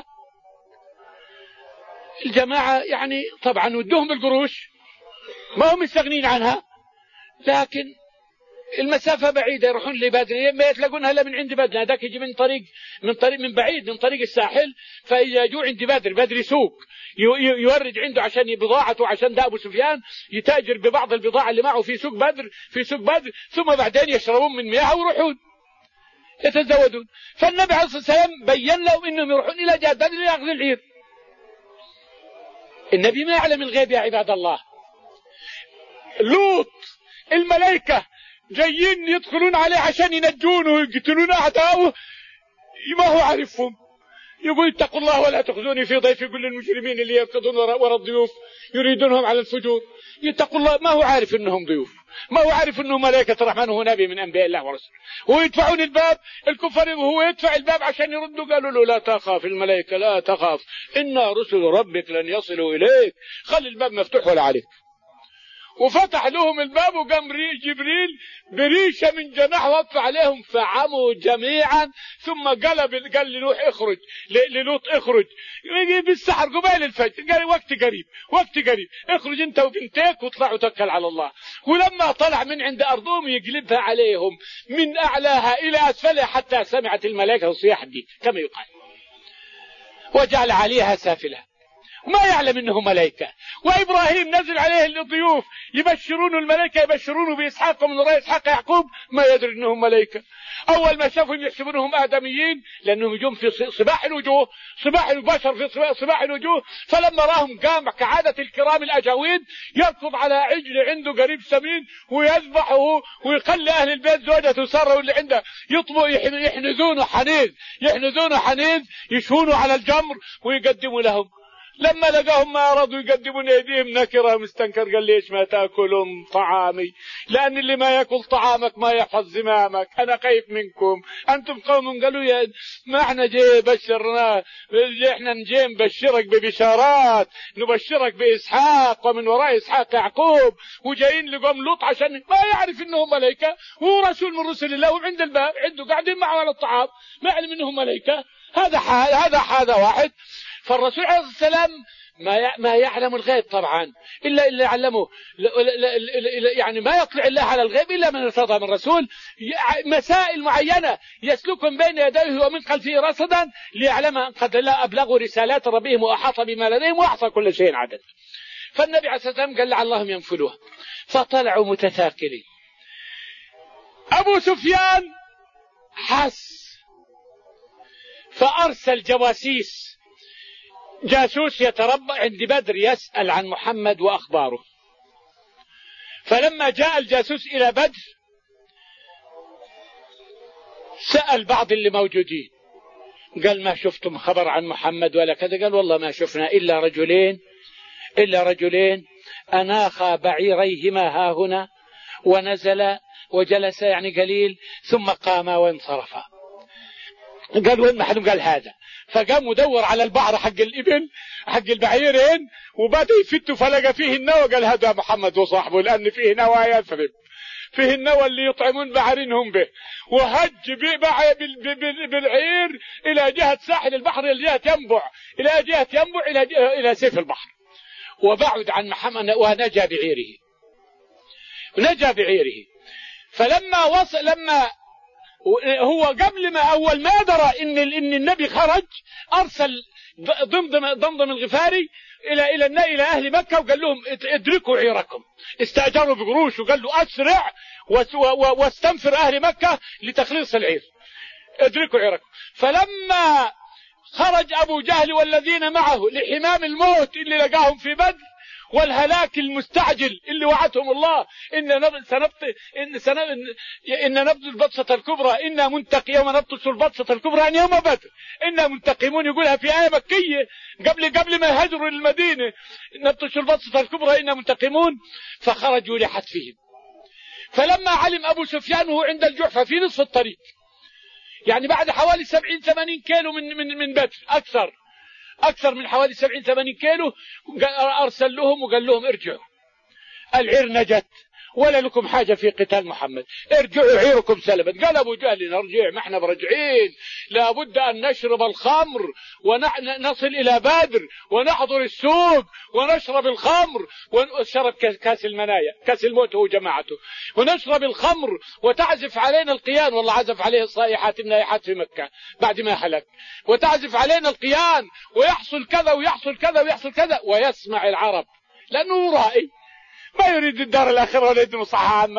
الجماعة يعني طبعا ودوهم بالقروش ما هم مستغنين عنها، لكن المسافة بعيدة، يروحون لبدر ما يتلاقونها إلا من عند بدر، هذاك يجي من طريق من طريق من بعيد من طريق الساحل، فإذا جو عند بدر بدر سوق يورد عنده عشان بضاعته، عشان ده أبو سفيان يتاجر ببعض البضاعة اللي معه في سوق بدر في سوق بدر ثم بعدين يشربون من مياه ويروحون يتزودون. فالنبي عليه الصلاة والسلام بين لهم إنهم يروحون إلى جهة بدر ليأخذوا العير. النبي ما يعلم الغيب يا عباد الله. لوط الملائكة جايين يدخلون عليه عشان ينجونه ويقتلون أعداؤه، ما هو عارفهم، يقول اتقوا الله ولا تخزوني في ضيفي. كل المجرمين اللي يركضون وراء الضيوف يريدونهم على الفجور. يتقوا الله، ما هو عارف انهم ضيوف، ما هو عارف انه ملائكة الرحمن وهو نبي من انبياء الله ورسوله. ويدفعون الباب الكفار، وهو يدفع الباب عشان يردوا، قالوا له لا تخاف، الملائكة لا تخاف، إن رسل ربك لن يصلوا إليك، خلي الباب مفتوح ولا عليك. وفتح لهم الباب، وقام جبريل بريشة من جناح وقف عليهم فعموا جميعا. ثم قلب قال لنوح اخرج، للوط اخرج بالسحر قبيل الفجر، قال وقت قريب وقت قريب، اخرج انت وبنتك واطلع وتوكل على الله. ولما طلع من عند ارضهم يقلبها عليهم من اعلاها الى اسفلها حتى سمعت الملائكة صياح الديك كما يقال، وجعل عليها سافلها، ما يعلم انه ملائكة. وابراهيم نزل عليه الضيوف يبشرونه، الملائكة يبشرونه باسحاق ومن وراء اسحاق يعقوب، ما يدري انهم ملائكة. اول ما شافهم يحسبونهم ادميين، لانهم يجون في صباح الوجوه، صباح البشر في صباح الوجوه. فلما راهم قام كعادة الكرام الاجاويد يركض على عجل عنده قريب سمين ويذبحه، ويخلي اهل البيت زوجته ساره واللي عنده يطبوا يحنزونه حنيذ، يحنزونه حنيذ يشهونه على الجمر ويقدموا لهم. لما لقاهم ما رضوا يقدمون ايديهم نكره مستنكر، قال ليش ما تاكلون طعامي؟ لان اللي ما ياكل طعامك ما يحفظ زمامك، انا خايف منكم، انتم قوم. قالوا يا ما احنا جاي بشرنا، احنا نجي نبشرك ببشارات، نبشرك باسحاق ومن وراء اسحاق يعقوب، وجايين لقوم لوط عشان ما يعرف انهم ملائكه، وهو رسول من رسل الله وعند الباب عنده قاعدين معه على الطعام، ما يعلم انهم ملائكه. هذا حال هذا هذا واحد. فالرسول عليه السلام ما ما يعلم الغيب طبعا إلا إلا علمه، يعني ما يطلع الله على الغيب إلا من ارتضى من رسول. مسائل معينة يسلك من بين يديه ومن خلفه رصدا ليعلم أن قد لا أبلغوا رسالات ربهم وأحاط بما لديهم وأحصى كل شيء عدد. فالنبي عليه الصلاة والسلام قال لعلهم ينفلوها، فطلعوا متثاقلين. أبو سفيان حس فأرسل جواسيس، جاسوس يتربى عند بدر يسأل عن محمد وأخباره. فلما جاء الجاسوس إلى بدر سأل بعض اللي موجودين، قال ما شفتم خبر عن محمد ولا كذا؟ قال والله ما شفنا إلا رجلين إلا رجلين أناخا بعيريهما ها هنا ونزل وجلس يعني قليل ثم قام وانصرفا. قال وين محلهم؟ قال هذا. فقام ودور على البعر حق الإبل حق البعيرين وبدأ يفتوا فلقى فيه النوى، قال هذا محمد وصاحبه، لأن فيه نوى يثرب، فيه النوى اللي يطعمون بعرينهم به. وهج بالعير إلى جهة ساحل البحر إلى جهة ينبع إلى جهة ينبع إلى إلى سيف البحر، وبعد عن محمد ونجا بعيره نجا بعيره. فلما وصل لما هو قبل ما أول ما درى إن إن النبي خرج أرسل ضمضم ضمضم الغفاري إلى إلى إلى أهل مكة وقال لهم ادركوا عيركم، استأجروا بقروش وقال له أسرع واستنفر أهل مكة لتخليص العير، ادركوا عيركم. فلما خرج أبو جهل والذين معه لحمام الموت اللي لقاهم في بدر والهلاك المستعجل اللي وعدهم الله إن سنبط إن سن إن نبطش البطشة الكبرى إن منتقي يوم نبطش البطشة الكبرى عن يوم بدر إن منتقمون، يقولها في آية مكية قبل قبل ما يهاجروا للمدينة، نبطش البطشة الكبرى إن منتقمون. فخرجوا لحتفهم. فلما علم أبو سفيان وهو عند الجحفة في نصف الطريق، يعني بعد حوالي سبعين ثمانين كيلو من من من بدر، أكثر أكثر من حوالي سبعين ثمانين كيلو، أرسل لهم وقال لهم ارجعوا، العير نجت ولا لكم حاجة في قتال محمد، ارجعوا عيركم سلبت. قال أبو جهل نرجع، ما احنا برجعين، لابد أن نشرب الخمر ونصل إلى بدر ونحضر السوق ونشرب الخمر ونشرب كاس المنايا كاس الموت هو جماعته، ونشرب الخمر وتعزف علينا القيان. والله عزف عليه الصائحات النائحات في مكة بعد ما هلك، وتعزف علينا القيان ويحصل كذا ويحصل كذا ويحصل كذا، ويسمع العرب لأنه رائي ما يريد الدار الآخرة ولا يريد مصلحة عامة،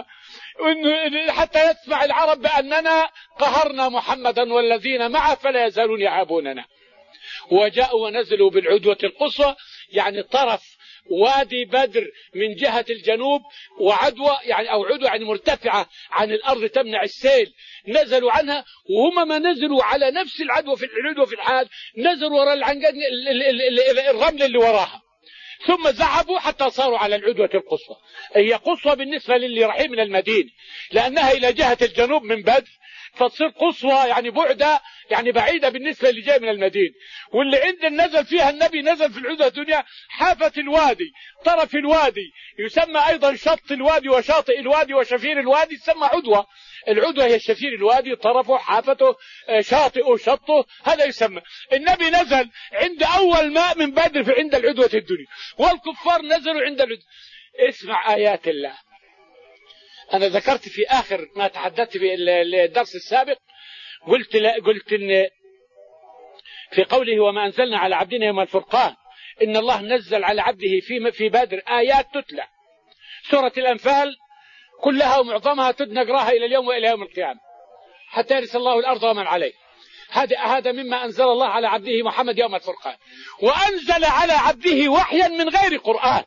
حتى يسمع العرب بأننا قهرنا محمدا والذين معه فلا يزالون يعابوننا. وجاءوا ونزلوا بالعدوة القصوى، يعني طرف وادي بدر من جهة الجنوب، وعدوى يعني أو عدوى يعني مرتفعة عن الأرض تمنع السيل، نزلوا عنها، وهم ما نزلوا على نفس العدوى في العدوى في الحال، نزلوا وراء الرمل اللي وراها، ثم ذهبوا حتى صاروا على العدوة القصوى. هي قصوى بالنسبة للي رايحين من المدينة، لأنها إلى جهة الجنوب من بدر، فتصير قصوى يعني بعدة يعني بعيدة بالنسبة اللي جاي من المدينة. واللي عند نزل فيها النبي نزل في العدوة الدنيا حافة الوادي، طرف الوادي يسمى أيضا شط الوادي وشاطئ الوادي وشفير الوادي، يسمى عدوة. العدوة هي شفير الوادي، طرفه حافته شاطئه شطه، هذا يسمى. النبي نزل عند أول ماء من بدر في عند العدوة الدنيا، والكفار نزلوا عند العدوة. اسمع آيات الله. أنا ذكرت في آخر ما تحدثت في الدرس السابق، قلت قلت إن في قوله وما أنزلنا على عبدنا يوم الفرقان، إن الله نزل على عبده في في بدر آيات تتلى. سورة الأنفال كلها ومعظمها نقراها إلى اليوم وإلى يوم القيامة حتى يرث الله الأرض ومن عليه. هذا هذا مما أنزل الله على عبده محمد يوم الفرقان. وأنزل على عبده وحيا من غير قرآن،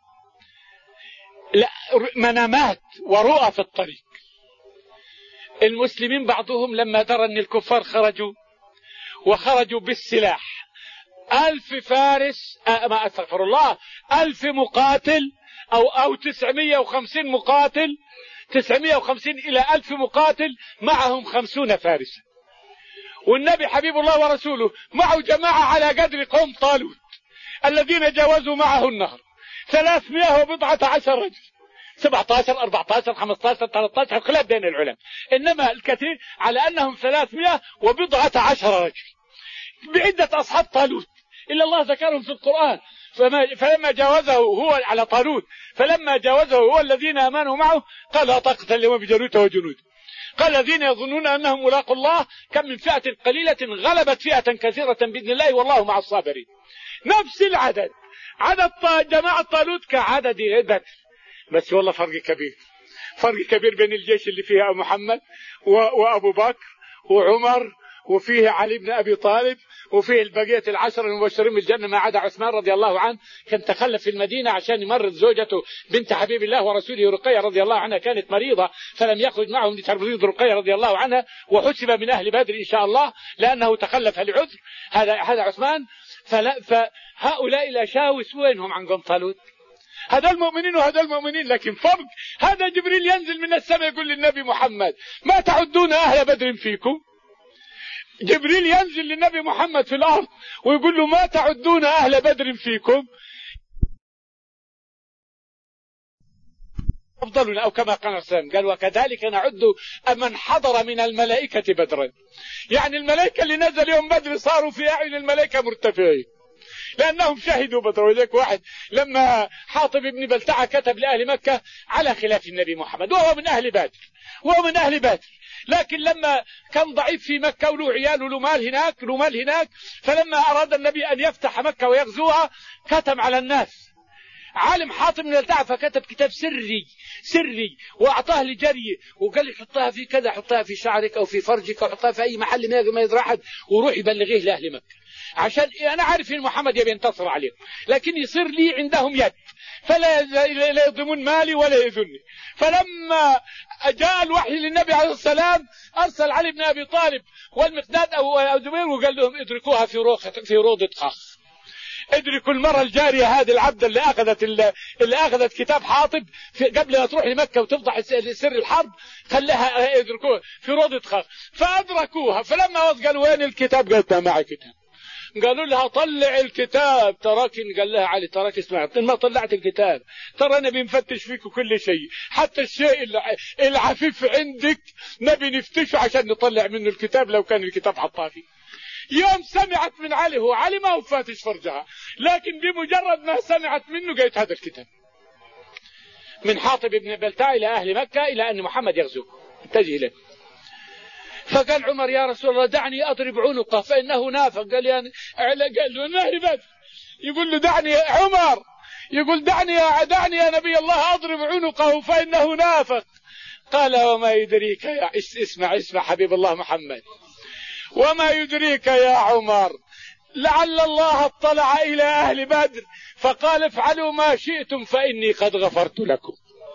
منامات ورؤى في الطريق. المسلمين بعضهم لما درى أن الكفار خرجوا وخرجوا بالسلاح، ألف فارس ما أستغفر الله ألف مقاتل أو أو تسعمائة وخمسين مقاتل، تسعمائة وخمسين إلى ألف مقاتل، معهم خمسون فارسا. والنبي حبيب الله ورسوله معه جماعة على قدر قوم طالوت الذين جاوزوا معه النهر، ثلاثمائة وبضعة عشر رجل، سبعة عشر أربعة عشر خمسة عشر ثلاثة عشر، خلاف بين العلماء، إنما الكثير على أنهم ثلاثمائة وبضعة عشر رجل بعدة أصحاب طالوت إلا الله ذكرهم في القرآن. فما فلما جاوزه هو على طالوت، فلما جاوزه هو الذين آمنوا معه قال لا طاقة اليوم بجالوت وجنود. قال الذين يظنون أنهم ملاقوا الله كم من فئة قليلة غلبت فئة كثيرة بإذن الله والله مع الصابرين. نفس العدد، عدد جماعة طالوت كعدد بدر، بس والله فرق كبير، فرق كبير بين الجيش اللي فيها محمد وأبو بكر وعمر وفيه علي بن أبي طالب وفيه البقية العشر المبشرين بالجنة ما عدا عثمان رضي الله عنه، كان تخلف في المدينة عشان يمرض زوجته بنت حبيب الله ورسوله رقية رضي الله عنها، كانت مريضة فلم يخرج معهم لتمريض رقية رضي الله عنها، وحسب من أهل بدر إن شاء الله لأنه تخلف لعذر. هذا هذا عثمان. فهؤلاء الأشاوس وينهم عن قوم طالوت؟ هذا المؤمنين وهذا المؤمنين، لكن فرق. هذا جبريل ينزل من السماء يقول للنبي محمد ما تعدون أهل بدر فيكم. جبريل ينزل للنبي محمد في الأرض ويقول له ما تعدون أهل بدر فيكم أفضلنا، أو كما قال الرسول قال وكذلك نعد من حضر من الملائكة بدرا. يعني الملائكة اللي نزل يوم بدر صاروا في أعين الملائكة مرتفعين لأنهم شهدوا بدر. وذلك واحد لما حاطب بن بلتعة كتب لأهل مكة على خلاف النبي محمد وهو من أهل بدر وهو من أهل بدر، لكن لما كان ضعيف في مكة وله عيال وله مال هناك له مال هناك، فلما أراد النبي أن يفتح مكة ويغزوها كتم على الناس عالم حاطب بن بلتعة، فكتب كتاب سري سري وأعطاه لجريه وقال لي حطها في كذا، حطها في شعرك أو في فرجك أو حطها في أي محل ما يدري أحد وروح يبلغيه لأهل مكة، عشان أنا عارف إن محمد يبي ينتصر عليهم لكن يصير لي عندهم يد فلا لا يضمون مالي ولا يذني. فلما جاء الوحي للنبي عليه السلام أرسل علي بن أبي طالب والمقداد أو زبير وقال لهم ادركوها في في روضة خاص، ادركوا المرة الجارية هذه العبد اللي أخذت اللي أخذت كتاب حاطب قبل ما تروح لمكة وتفضح سر الحرب، خليها ادركوها في روضة خاص. فأدركوها، فلما قالوا وين الكتاب؟ قالت معي كتاب. قالوا لها طلع الكتاب تراك، قال لها علي تراك اسمع ما طلعت الكتاب ترى نبي نفتش فيك كل شيء، حتى الشيء العفيف عندك نبي نفتشه عشان نطلع منه الكتاب لو كان الكتاب حطاه فيه. يوم سمعت من علي، هو علي ما هو فاتش فرجها، لكن بمجرد ما سمعت منه قالت هذا الكتاب من حاطب بن بلتعة إلى أهل مكة إلى أن محمد يغزو اتجه له. فقال عمر يا رسول الله دعني أضرب عنقه فإنه نافق. قال يعني قال له نهي بدر، يقول له دعني يا عمر، يقول دعني يا دعني يا نبي الله أضرب عنقه فإنه نافق. قال وما يدريك يا اسمع اسمع حبيب الله محمد، وما يدريك يا عمر لعل الله اطلع إلى أهل بدر فقال افعلوا ما شئتم فإني قد غفرت لكم.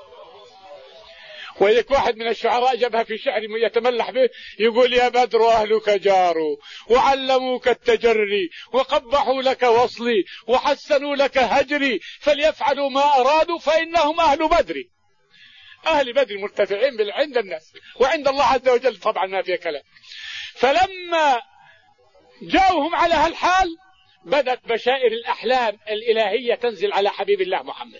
وإذا واحد من الشعراء جابها في شعر يتملح به يقول يا بدر أهلك جاروا وعلموك التجري وقبحوا لك وصلي وحسنوا لك هجري فليفعلوا ما أرادوا فإنهم أهل بدر. أهل بدر مرتفعين عند الناس وعند الله عز وجل طبعا ما فيها كلام. فلما جاءوهم على هالحال بدت بشائر الأحلام الإلهية تنزل على حبيب الله محمد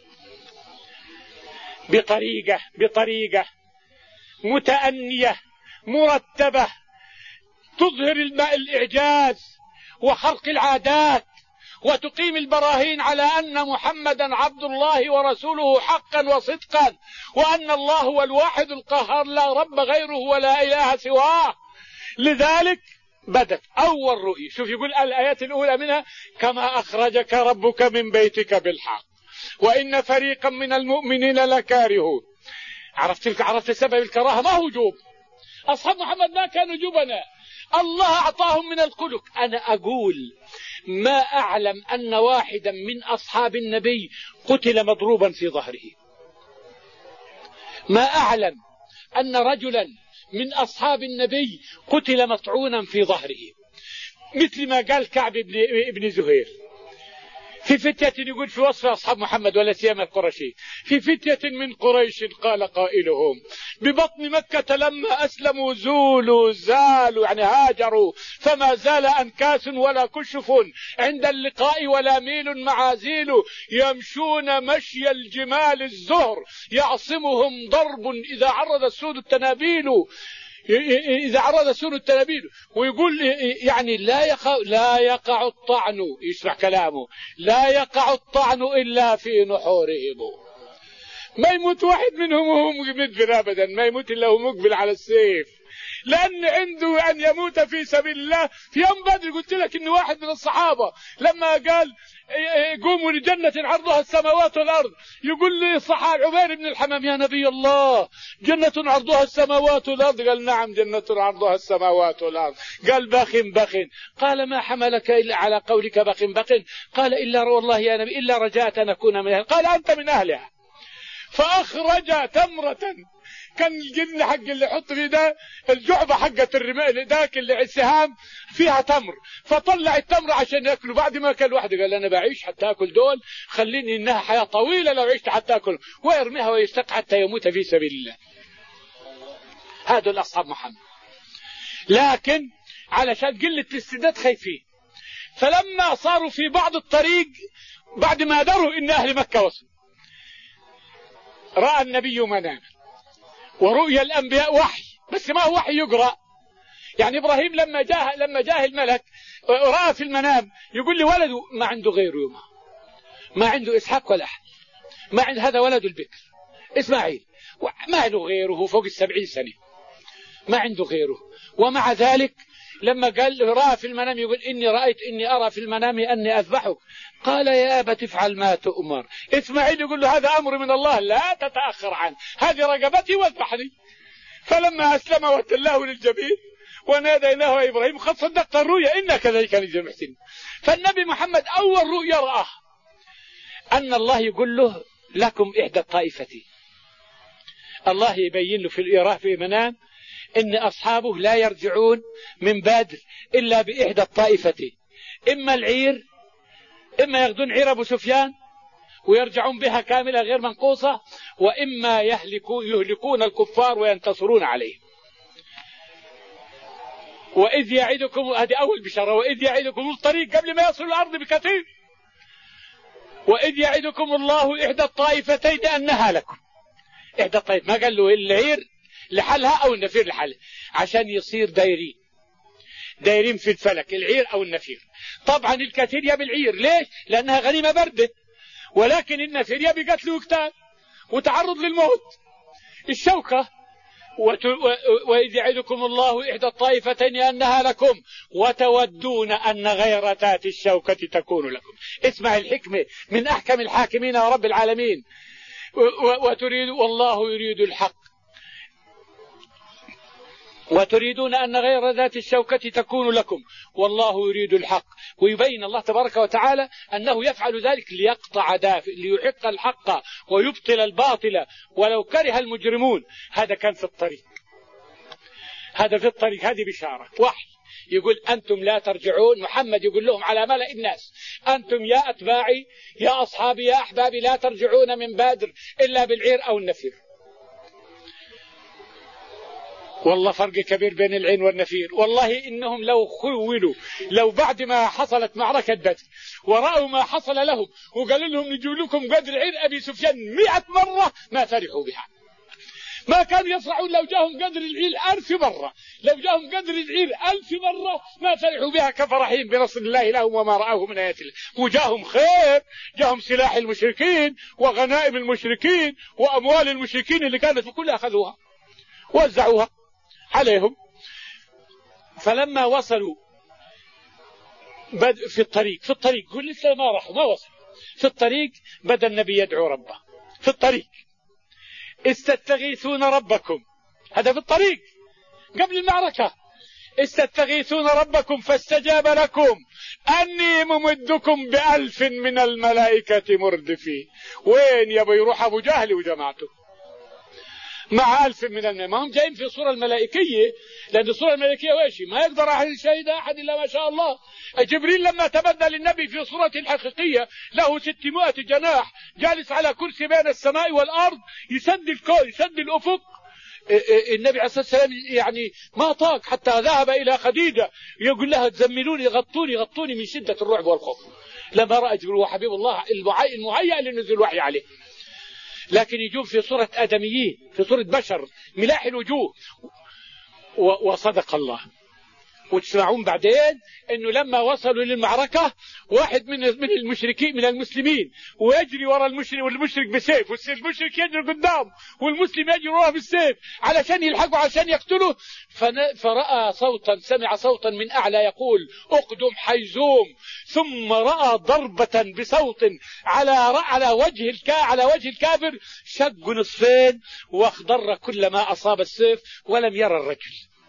بطريقة بطريقة متأنية مرتبة تظهر الإعجاز وخرق العادات وتقيم البراهين على أن محمدا عبد الله ورسوله حقا وصدقا وأن الله هو الواحد القهار لا رب غيره ولا إله سواه. لذلك بدت أول رؤية. شوف يقول الآيات الأولى منها كما أخرجك ربك من بيتك بالحق وإن فريقا من المؤمنين لكارهون. عرفت عرفت سبب الكراهة ما هو جوب. أصحاب محمد ما كانوا جبنا، الله أعطاهم من الخلق. أنا أقول ما أعلم أن واحدا من أصحاب النبي قتل مضروبا في ظهره. ما أعلم أن رجلا من أصحاب النبي قتل مطعونا في ظهره، مثل ما قال كعب بن زهير في فتية يقول في وصف أصحاب محمد ولا سيما القرشي في فتية من قريش قال قائلهم ببطن مكة لما أسلموا زولوا زالوا يعني هاجروا فما زال أنكاس ولا كشف عند اللقاء ولا ميل معازيل يمشون مشي الجمال الزهر يعصمهم ضرب إذا عرض السود التنابيل إذا عرض سون التنابيل. ويقول يعني لا يقع, لا يقع الطعن، يسمع كلامه، لا يقع الطعن إلا في نحورهم. ما يموت واحد منهم وهو مدبر أبدا، ما يموت إلا هو مقبل على السيف، لأن عنده أن يموت في سبيل الله. في يوم بدر قلت لك إن واحد من الصحابة لما قال قوموا لجنة عرضها السماوات والأرض، يقول لي صحابي عمير بن الحمام يا نبي الله جنة عرضها السماوات والأرض؟ قال نعم جنة عرضها السماوات والأرض. قال بخ بخ. قال ما حملك إلا على قولك بخ بخ؟ قال إلا والله يا نبي إلا رجاء أن أكون من أهلها. قال أنت من أهلها. فأخرج تمرة، كان الجن حق اللي يحط في ده الجعبة حقة الرماء ذاك اللي السهام فيها تمر، فطلع التمر عشان يأكله. بعد ما كان واحد قال أنا بعيش حتى أكل دول، خليني إنها حياة طويلة لو عشت حتى أكل، ويرميها ويستقع حتى يموت في سبيل الله. هذا الأصحاب محمد، لكن علشان قلة الاستعداد خايفين. فلما صاروا في بعض الطريق بعد ما دروا إن أهل مكة وصلوا، رأى النبي مناما، ورؤيا الأنبياء وحي، بس ما هو وحي يقرأ. يعني إبراهيم لما جاء لما جاء الملك رأى في المنام، يقول لي ولده ما عنده غيره يومه، ما عنده إسحاق ولا أحد، ما عند هذا ولد البكر إسماعيل، ما له غيره فوق السبعين سنة، ما عنده غيره. ومع ذلك لما قال رأى في المنام يقول إني رأيت إني أرى في المنام أني أذبحك. قال يا أبت افعل ما تؤمر. إسماعيل يقول له هذا أمر من الله لا تتأخر عنه، هذه رقبتي واذبحني. فلما أسلم وتلاه للجبين وناديناه يا إبراهيم قد صدقت الرؤيا إنا كذلك نجزي المحسنين. فالنبي محمد أول رؤيا رآه أن الله يقول له لكم إحدى الطائفتين. الله يبين له في الإيراه في منام إن أصحابه لا يرجعون من بدر إلا بإحدى الطائفتين، إما العير، إما ياخذون عير أبو سفيان ويرجعون بها كاملة غير منقوصة، وإما يهلكون, يهلكون الكفار وينتصرون عليهم. وإذ يعدكم، هذه أول بشارة، وإذ يعدكم الطريق قبل ما يصل الأرض بكثير، وإذ يعدكم الله إحدى الطائفتين أنها لكم. إحدى الطائفتين ما قال له العير لحلها أو النفير لحلها، عشان يصير دايرين دايرين في الفلك، العير أو النفير. طبعا الكثير يبي العير، ليش؟ لأنها غنيمة بردة، ولكن النفير يبي قتل وقتال وتعرض للموت. الشوكة وإذ يعدكم الله إحدى الطائفتين أنها لكم وتودون أن غير ذات الشوكة تكون لكم. اسمع الحكمة من أحكم الحاكمين ورب العالمين. وتريد والله يريد الحق وتريدون أن غير ذات الشوكة تكون لكم والله يريد الحق. ويبين الله تبارك وتعالى أنه يفعل ذلك ليقطع دافع ليحق الحق ويبطل الباطل ولو كره المجرمون. هذا كان في الطريق، هذا في الطريق، هذه بشارة وحي يقول أنتم لا ترجعون. محمد يقول لهم على ملأ الناس أنتم يا أتباعي يا أصحابي يا أحبابي لا ترجعون من بدر إلا بالعير أو النفير. والله فرق كبير بين العين والنفير. والله إنهم لو خولوا، لو بعد ما حصلت معركة بدر ورأوا ما حصل لهم وقالوا لهم نجيب لكم قدر عير أبي سفيان مئة مرة ما فرحوا بها. ما كانوا يفرحون لو جاهم قدر العير ألف مرة، لو جاهم قدر العير ألف مرة ما فرحوا بها كفرحين بنصر الله لهم وما رأوه من آيات الله. وجاهم خير، جاهم سلاح المشركين وغنائم المشركين وأموال المشركين اللي كانت كلها أخذوها ووزعوها عليهم. فلما وصلوا في الطريق في الطريق كل لسه ما راحوا ما وصلوا في الطريق بدأ النبي يدعو ربه في الطريق استستغيثون ربكم. هذا في الطريق قبل المعركة. استستغيثون ربكم فاستجاب لكم أني ممدكم بألف من الملائكة مردفين. وين يبي يروح أبو جهل وجماعته مع ألف من الملائكة؟ ما هم جايين في صورة الملائكية، لأن الصورة الملائكية ويش ما يقدر أحد يشهد أحد إلا ما شاء الله. جبريل لما تبدل للنبي في صورة الحقيقية له ستمائة جناح جالس على كرسي بين السماء والأرض يسد الكون يسد الأفق. النبي عليه الصلاة والسلام يعني ما طاق حتى ذهب إلى خديجة يقول لها تزملوني غطوني غطوني من شدة الرعب والخوف لما رأى جبريل وحبيب الله المهيئ لنزل الوحي عليه. لكن يجوب في صورة آدميين في صورة بشر ملاح الوجوه. وصدق الله. وتسمعون بعدين انه لما وصلوا للمعركة واحد من من المشركين من المسلمين ويجري وراء المشرك والمشرك بسيف والمشرك يجري قدام والمسلم يجري وراه بالسيف علشان يلحقوا علشان يقتله. فرأى صوتا سمع صوتا من أعلى يقول اقدم حيزوم. ثم رأى ضربة بصوت على على وجه الكا على وجه الكافر شق نصفين واخضر كل ما أصاب السيف ولم يرى الرجل.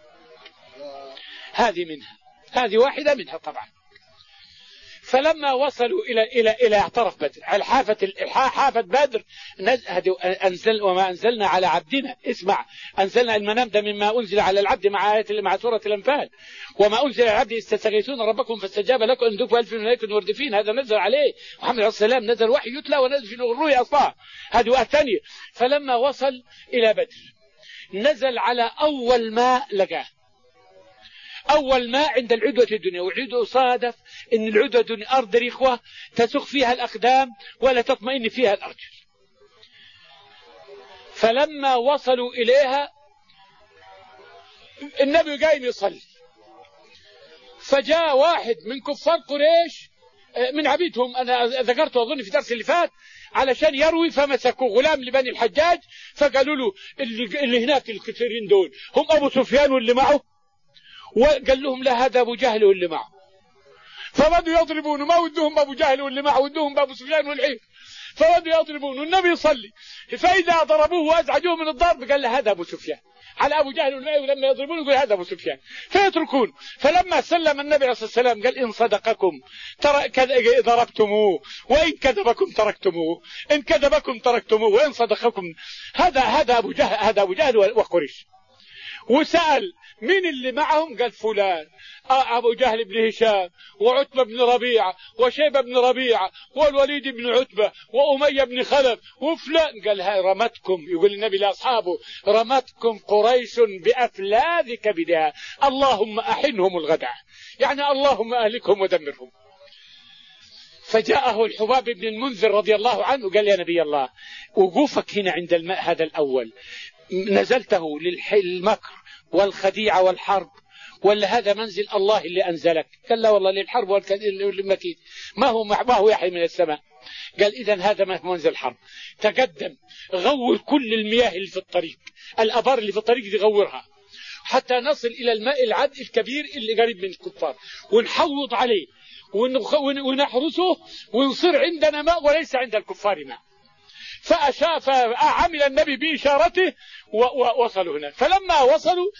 هذه منها، هذه واحدة منها طبعا. فلما وصلوا إلى إلى إلى اعترف بدر على حافة حافة بدر أنزل وما أنزلنا على عبدنا. اسمع أنزلنا المنام ده مما أنزل على العبد مع آية مع سورة الأنفال. وما أنزل على العبد استستغيثون ربكم فاستجاب لكم أن دفوا ألف ملائكة مردفين. هذا نزل عليه محمد عليه السلام نزل وحي يتلى ونزل في الرؤيا أصلا. هذه واحدة ثانية. فلما وصل إلى بدر نزل على أول ماء لقاه. أول ماء عند العدوة الدنيا. والعدوة صادف أن العدوة الدنيا أرض رخوة تسخ فيها الأقدام ولا تطمئن فيها الأرجل. فلما وصلوا إليها النبي قايم يصلي فجاء واحد من كفار قريش من عبيدهم أنا ذكرته أظن في درس اللي فات علشان يروي فمسكوا غلام لبني الحجاج فقالوا له اللي, اللي هناك الكثيرين دول هم أبو سفيان واللي معه. وقال لهم لا هذا أبو جهل واللي معه. فبدوا يضربون ما ودهم أبو جهل واللي معه ودهم أبو سفيان والعير. فبدوا يضربون والنبي يصلي فإذا ضربوه وأزعجوه من الضرب قال له هذا أبو سفيان على أبو جهل والمعي. ولما يضربون يقول هذا أبو سفيان فيتركون. فلما سلم النبي عليه الصلاة والسلام قال إن صدقكم ترى ضربتموه وإن كذبكم تركتموه إن كذبكم تركتموه وإن صدقكم. هذا هذا أبو جهل هذا أبو جهل وقريش. وسأل مين اللي معهم قال فلان أبو جهل بن هشام وعتبة بن ربيعة وشيبة بن ربيعة والوليد بن عتبة وأمية بن خلف وفلان. قال هاي رمتكم يقول النبي لأصحابه رمتكم قريش بأفلاذ كبدها اللهم أحنهم الغدع يعني اللهم أهلكهم ودمرهم. فجاءه الحباب بن المنذر رضي الله عنه قال يا نبي الله وقوفك هنا عند الماء هذا الأول نزلته للمكر والخديعة والحرب ولا هذا منزل الله اللي أنزلك؟ قال لا والله للحرب والمكيد ما هو ما هو يحيي من السماء. قال إذن هذا ما هو منزل الحرب. تقدم غور كل المياه اللي في الطريق الأبار اللي في الطريق دي غورها حتى نصل إلى الماء العذب الكبير اللي قريب من الكفار ونحوض عليه ونحرسه ونصير عندنا ماء وليس عند الكفار ماء. فأشاف عمل النبي بإشارته ووصلوا هنا. فلما وصلوا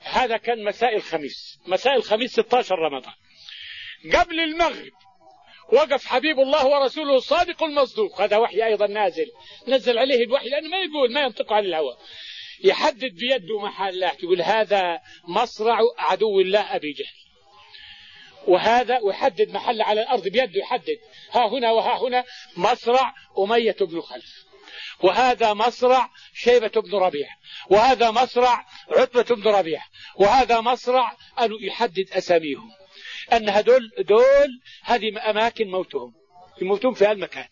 هذا كان مساء الخميس، مساء الخميس ستة عشر رمضان. قبل المغرب وقف حبيب الله ورسوله الصادق المصدوق، هذا وحي أيضا نازل، نزل عليه الوحي لأنه ما يقول، ما ينطق عن الهوى، يحدد بيده محلات، يقول هذا مصرع عدو الله أبي جهل، وهذا ويحدد محل على الأرض بيده، يحدد ها هنا وها هنا مصرع أمية بن خلف، وهذا مصرع شيبة بن ربيع، وهذا مصرع عتبة بن ربيع، وهذا مصرع، أنه يحدد أساميهم أن هدول دول هذه أماكن موتهم، يموتون في المكان.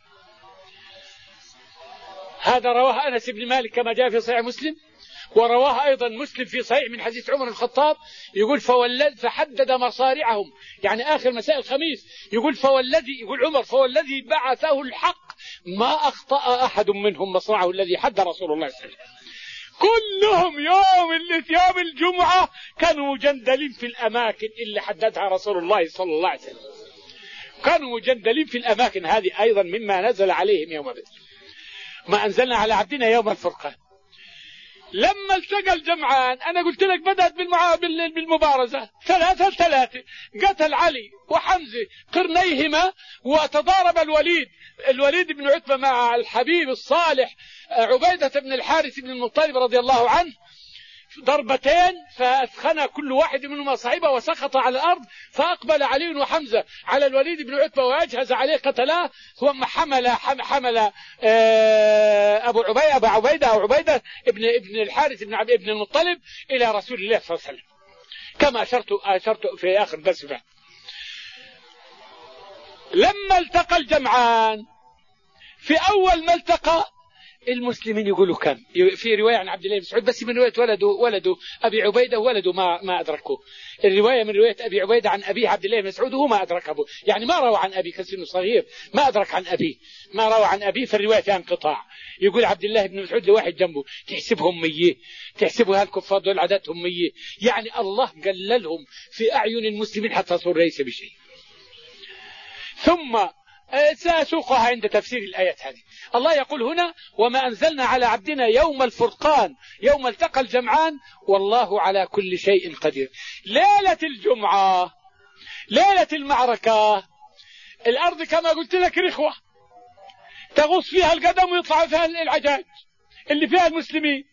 هذا رواه أنس بن مالك كما جاء في صحيح مسلم، ورواه أيضا مسلم في صحيح من حديث عمر الخطاب، يقول فولد فحدد مصارعهم، يعني آخر مساء الخميس، يقول فوالذي، يقول عمر فوالذي بعثه الحق ما أخطأ أحد منهم مصرعه الذي حد رسول الله صلى الله عليه وسلم. كلهم يوم اللي في يوم الجمعة كانوا مجندلين في الأماكن اللي حددها رسول الله صلى الله عليه وسلم، كانوا مجندلين في الأماكن هذه، أيضا مما نزل عليهم يوم بدر، ما أنزلنا على عبدنا يوم الفرقان. لما التقى الجمعان أنا قلت لك بدأت بالمعا... بالمبارزة ثلاثة ثلاثة، قتل علي وحمزة قرنيهما، وتضارب الوليد الوليد بن عتبة مع الحبيب الصالح عبيدة بن الحارث بن المطلب رضي الله عنه ضربتين، فأثخن كل واحد منهما صاحبه وسقط على الأرض، فأقبل علي وحمزة على الوليد بن عتبة وأجهز عليه قتلاه، ثم حمل حمل أبو عبيدة أبو عبيدة أو عبيدة ابن ابن الحارث بن ابن المطلب إلى رسول الله صلى الله عليه وسلم، كما أشرت أشرت في آخر درس بعد. لما التقى الجمعان، في أول ما التقى المسلمين يقولوا كم، في رواية عن عبد الله بن مسعود، بس من رواية ولده ولده أبي عبيدة ولده ما ما أدركه، الرواية من رواية أبي عبيدة عن أبيه عبد الله بن مسعود وهو ما أدرك أبوه، يعني ما روى عن أبي كسن صغير، ما أدرك عن أبيه، ما روى عن أبيه، في الرواية فيها انقطاع. يقول عبد الله بن مسعود لواحد جنبه تحسبهم مية، تحسبوا هالكفار دول عددهم مية، يعني الله قللهم في أعين المسلمين حتى صار ليس بشيء. ثم سأسوقها عند تفسير الآيات هذه. الله يقول هنا وما أنزلنا على عبدنا يوم الفرقان يوم التقى الجمعان والله على كل شيء قدير. ليلة الجمعة، ليلة المعركة، الأرض كما قلت لك رخوة تغص فيها القدم ويطلع فيها العجاج اللي فيها المسلمين،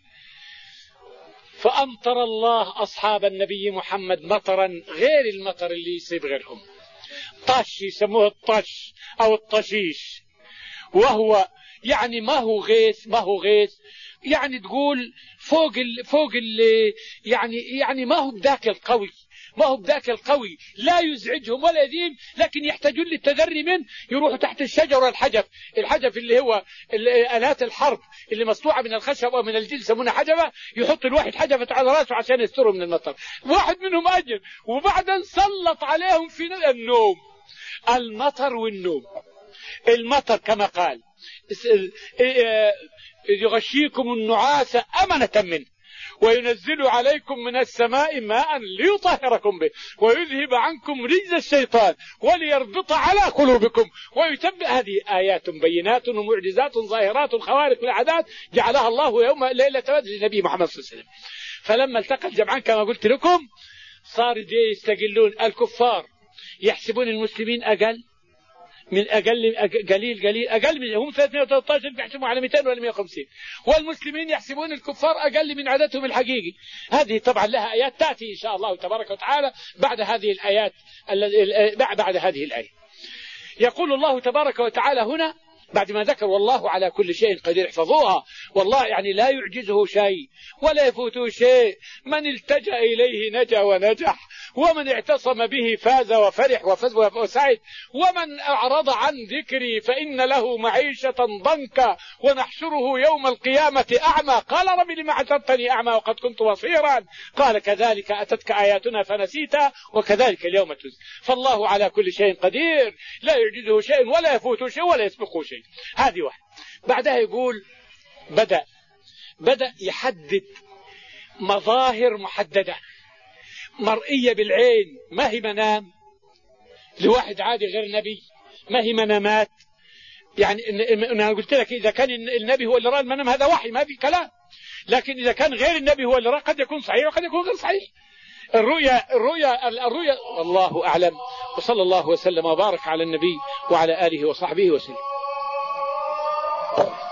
فأمطر الله أصحاب النبي محمد مطرا غير المطر اللي يصيب غيرهم، طش يسموه الطش أو الطشيش، وهو يعني ما هو غيث، ما هو غيث يعني تقول فوق ال فوق ال يعني يعني ما هو بذاك القوي، ما هو بذاك القوي، لا يزعجهم ولا يديم، لكن يحتاجون للتذري منه، يروحوا تحت الشجرة الحجف، الحجف اللي هو آلات الحرب اللي مصنوعة من الخشب أو من الجلد يسمونها حجفة، يحط الواحد حجفة على رأسه عشان يستره من المطر، واحد منهم أجر، وبعدين سلط عليهم في النوم، المطر والنوم. المطر كما قال يغشيكم النعاس أمنة منه وينزل عليكم من السماء ماء ليطهركم به ويذهب عنكم رجز الشيطان وليربط على قلوبكم ويتبع. هذه آيات بينات ومعجزات ظاهرات خوارق العادات جعلها الله يوم ليلة بدر للنبي محمد صلى الله عليه وسلم. فلما التقى الجمعان كما قلت لكم صار يستقلون الكفار، يحسبون المسلمين أقل من أقل قليل قليل أقل من هم ثلاثمائة وثلاثة عشر بيحسبوا على مئتين ولا مئة وخمسين، والمسلمين يحسبون الكفار أقل من عددهم الحقيقي. هذه طبعا لها آيات تأتي إن شاء الله تبارك وتعالى بعد هذه الآيات بعد هذه الآية. يقول الله تبارك وتعالى هنا بعد ما ذكر والله على كل شيء قدير، احفظوها، والله يعني لا يعجزه شيء ولا يفوته شيء، من التجأ إليه نجا ونجح، ومن اعتصم به فاز وفرح وفاز وسعد، ومن أعرض عن ذكري فإن له معيشة ضنكا ونحشره يوم القيامة أعمى، قال رب لما حشرتني أعمى وقد كنت بصيرا، قال كذلك أتتك آياتنا فنسيتها وكذلك اليوم تنسى. فالله على كل شيء قدير، لا يعجزه شيء ولا يفوته شيء ولا يسبقه شيء. هذه واحد. بعدها يقول بدأ بدأ يحدد مظاهر محددة مرئية بالعين، ما هي منام لواحد عادي غير نبي، ما هي منامات. يعني أنا قلت لك إذا كان النبي هو اللي رأى المنام هذا وحي ما في كلام، لكن إذا كان غير النبي هو اللي رأى قد يكون صحيح وقد يكون غير صحيح. الرؤيا الرؤيا الرؤيا والله أعلم، وصلى الله وسلم وبارك على النبي وعلى آله وصحبه وسلم.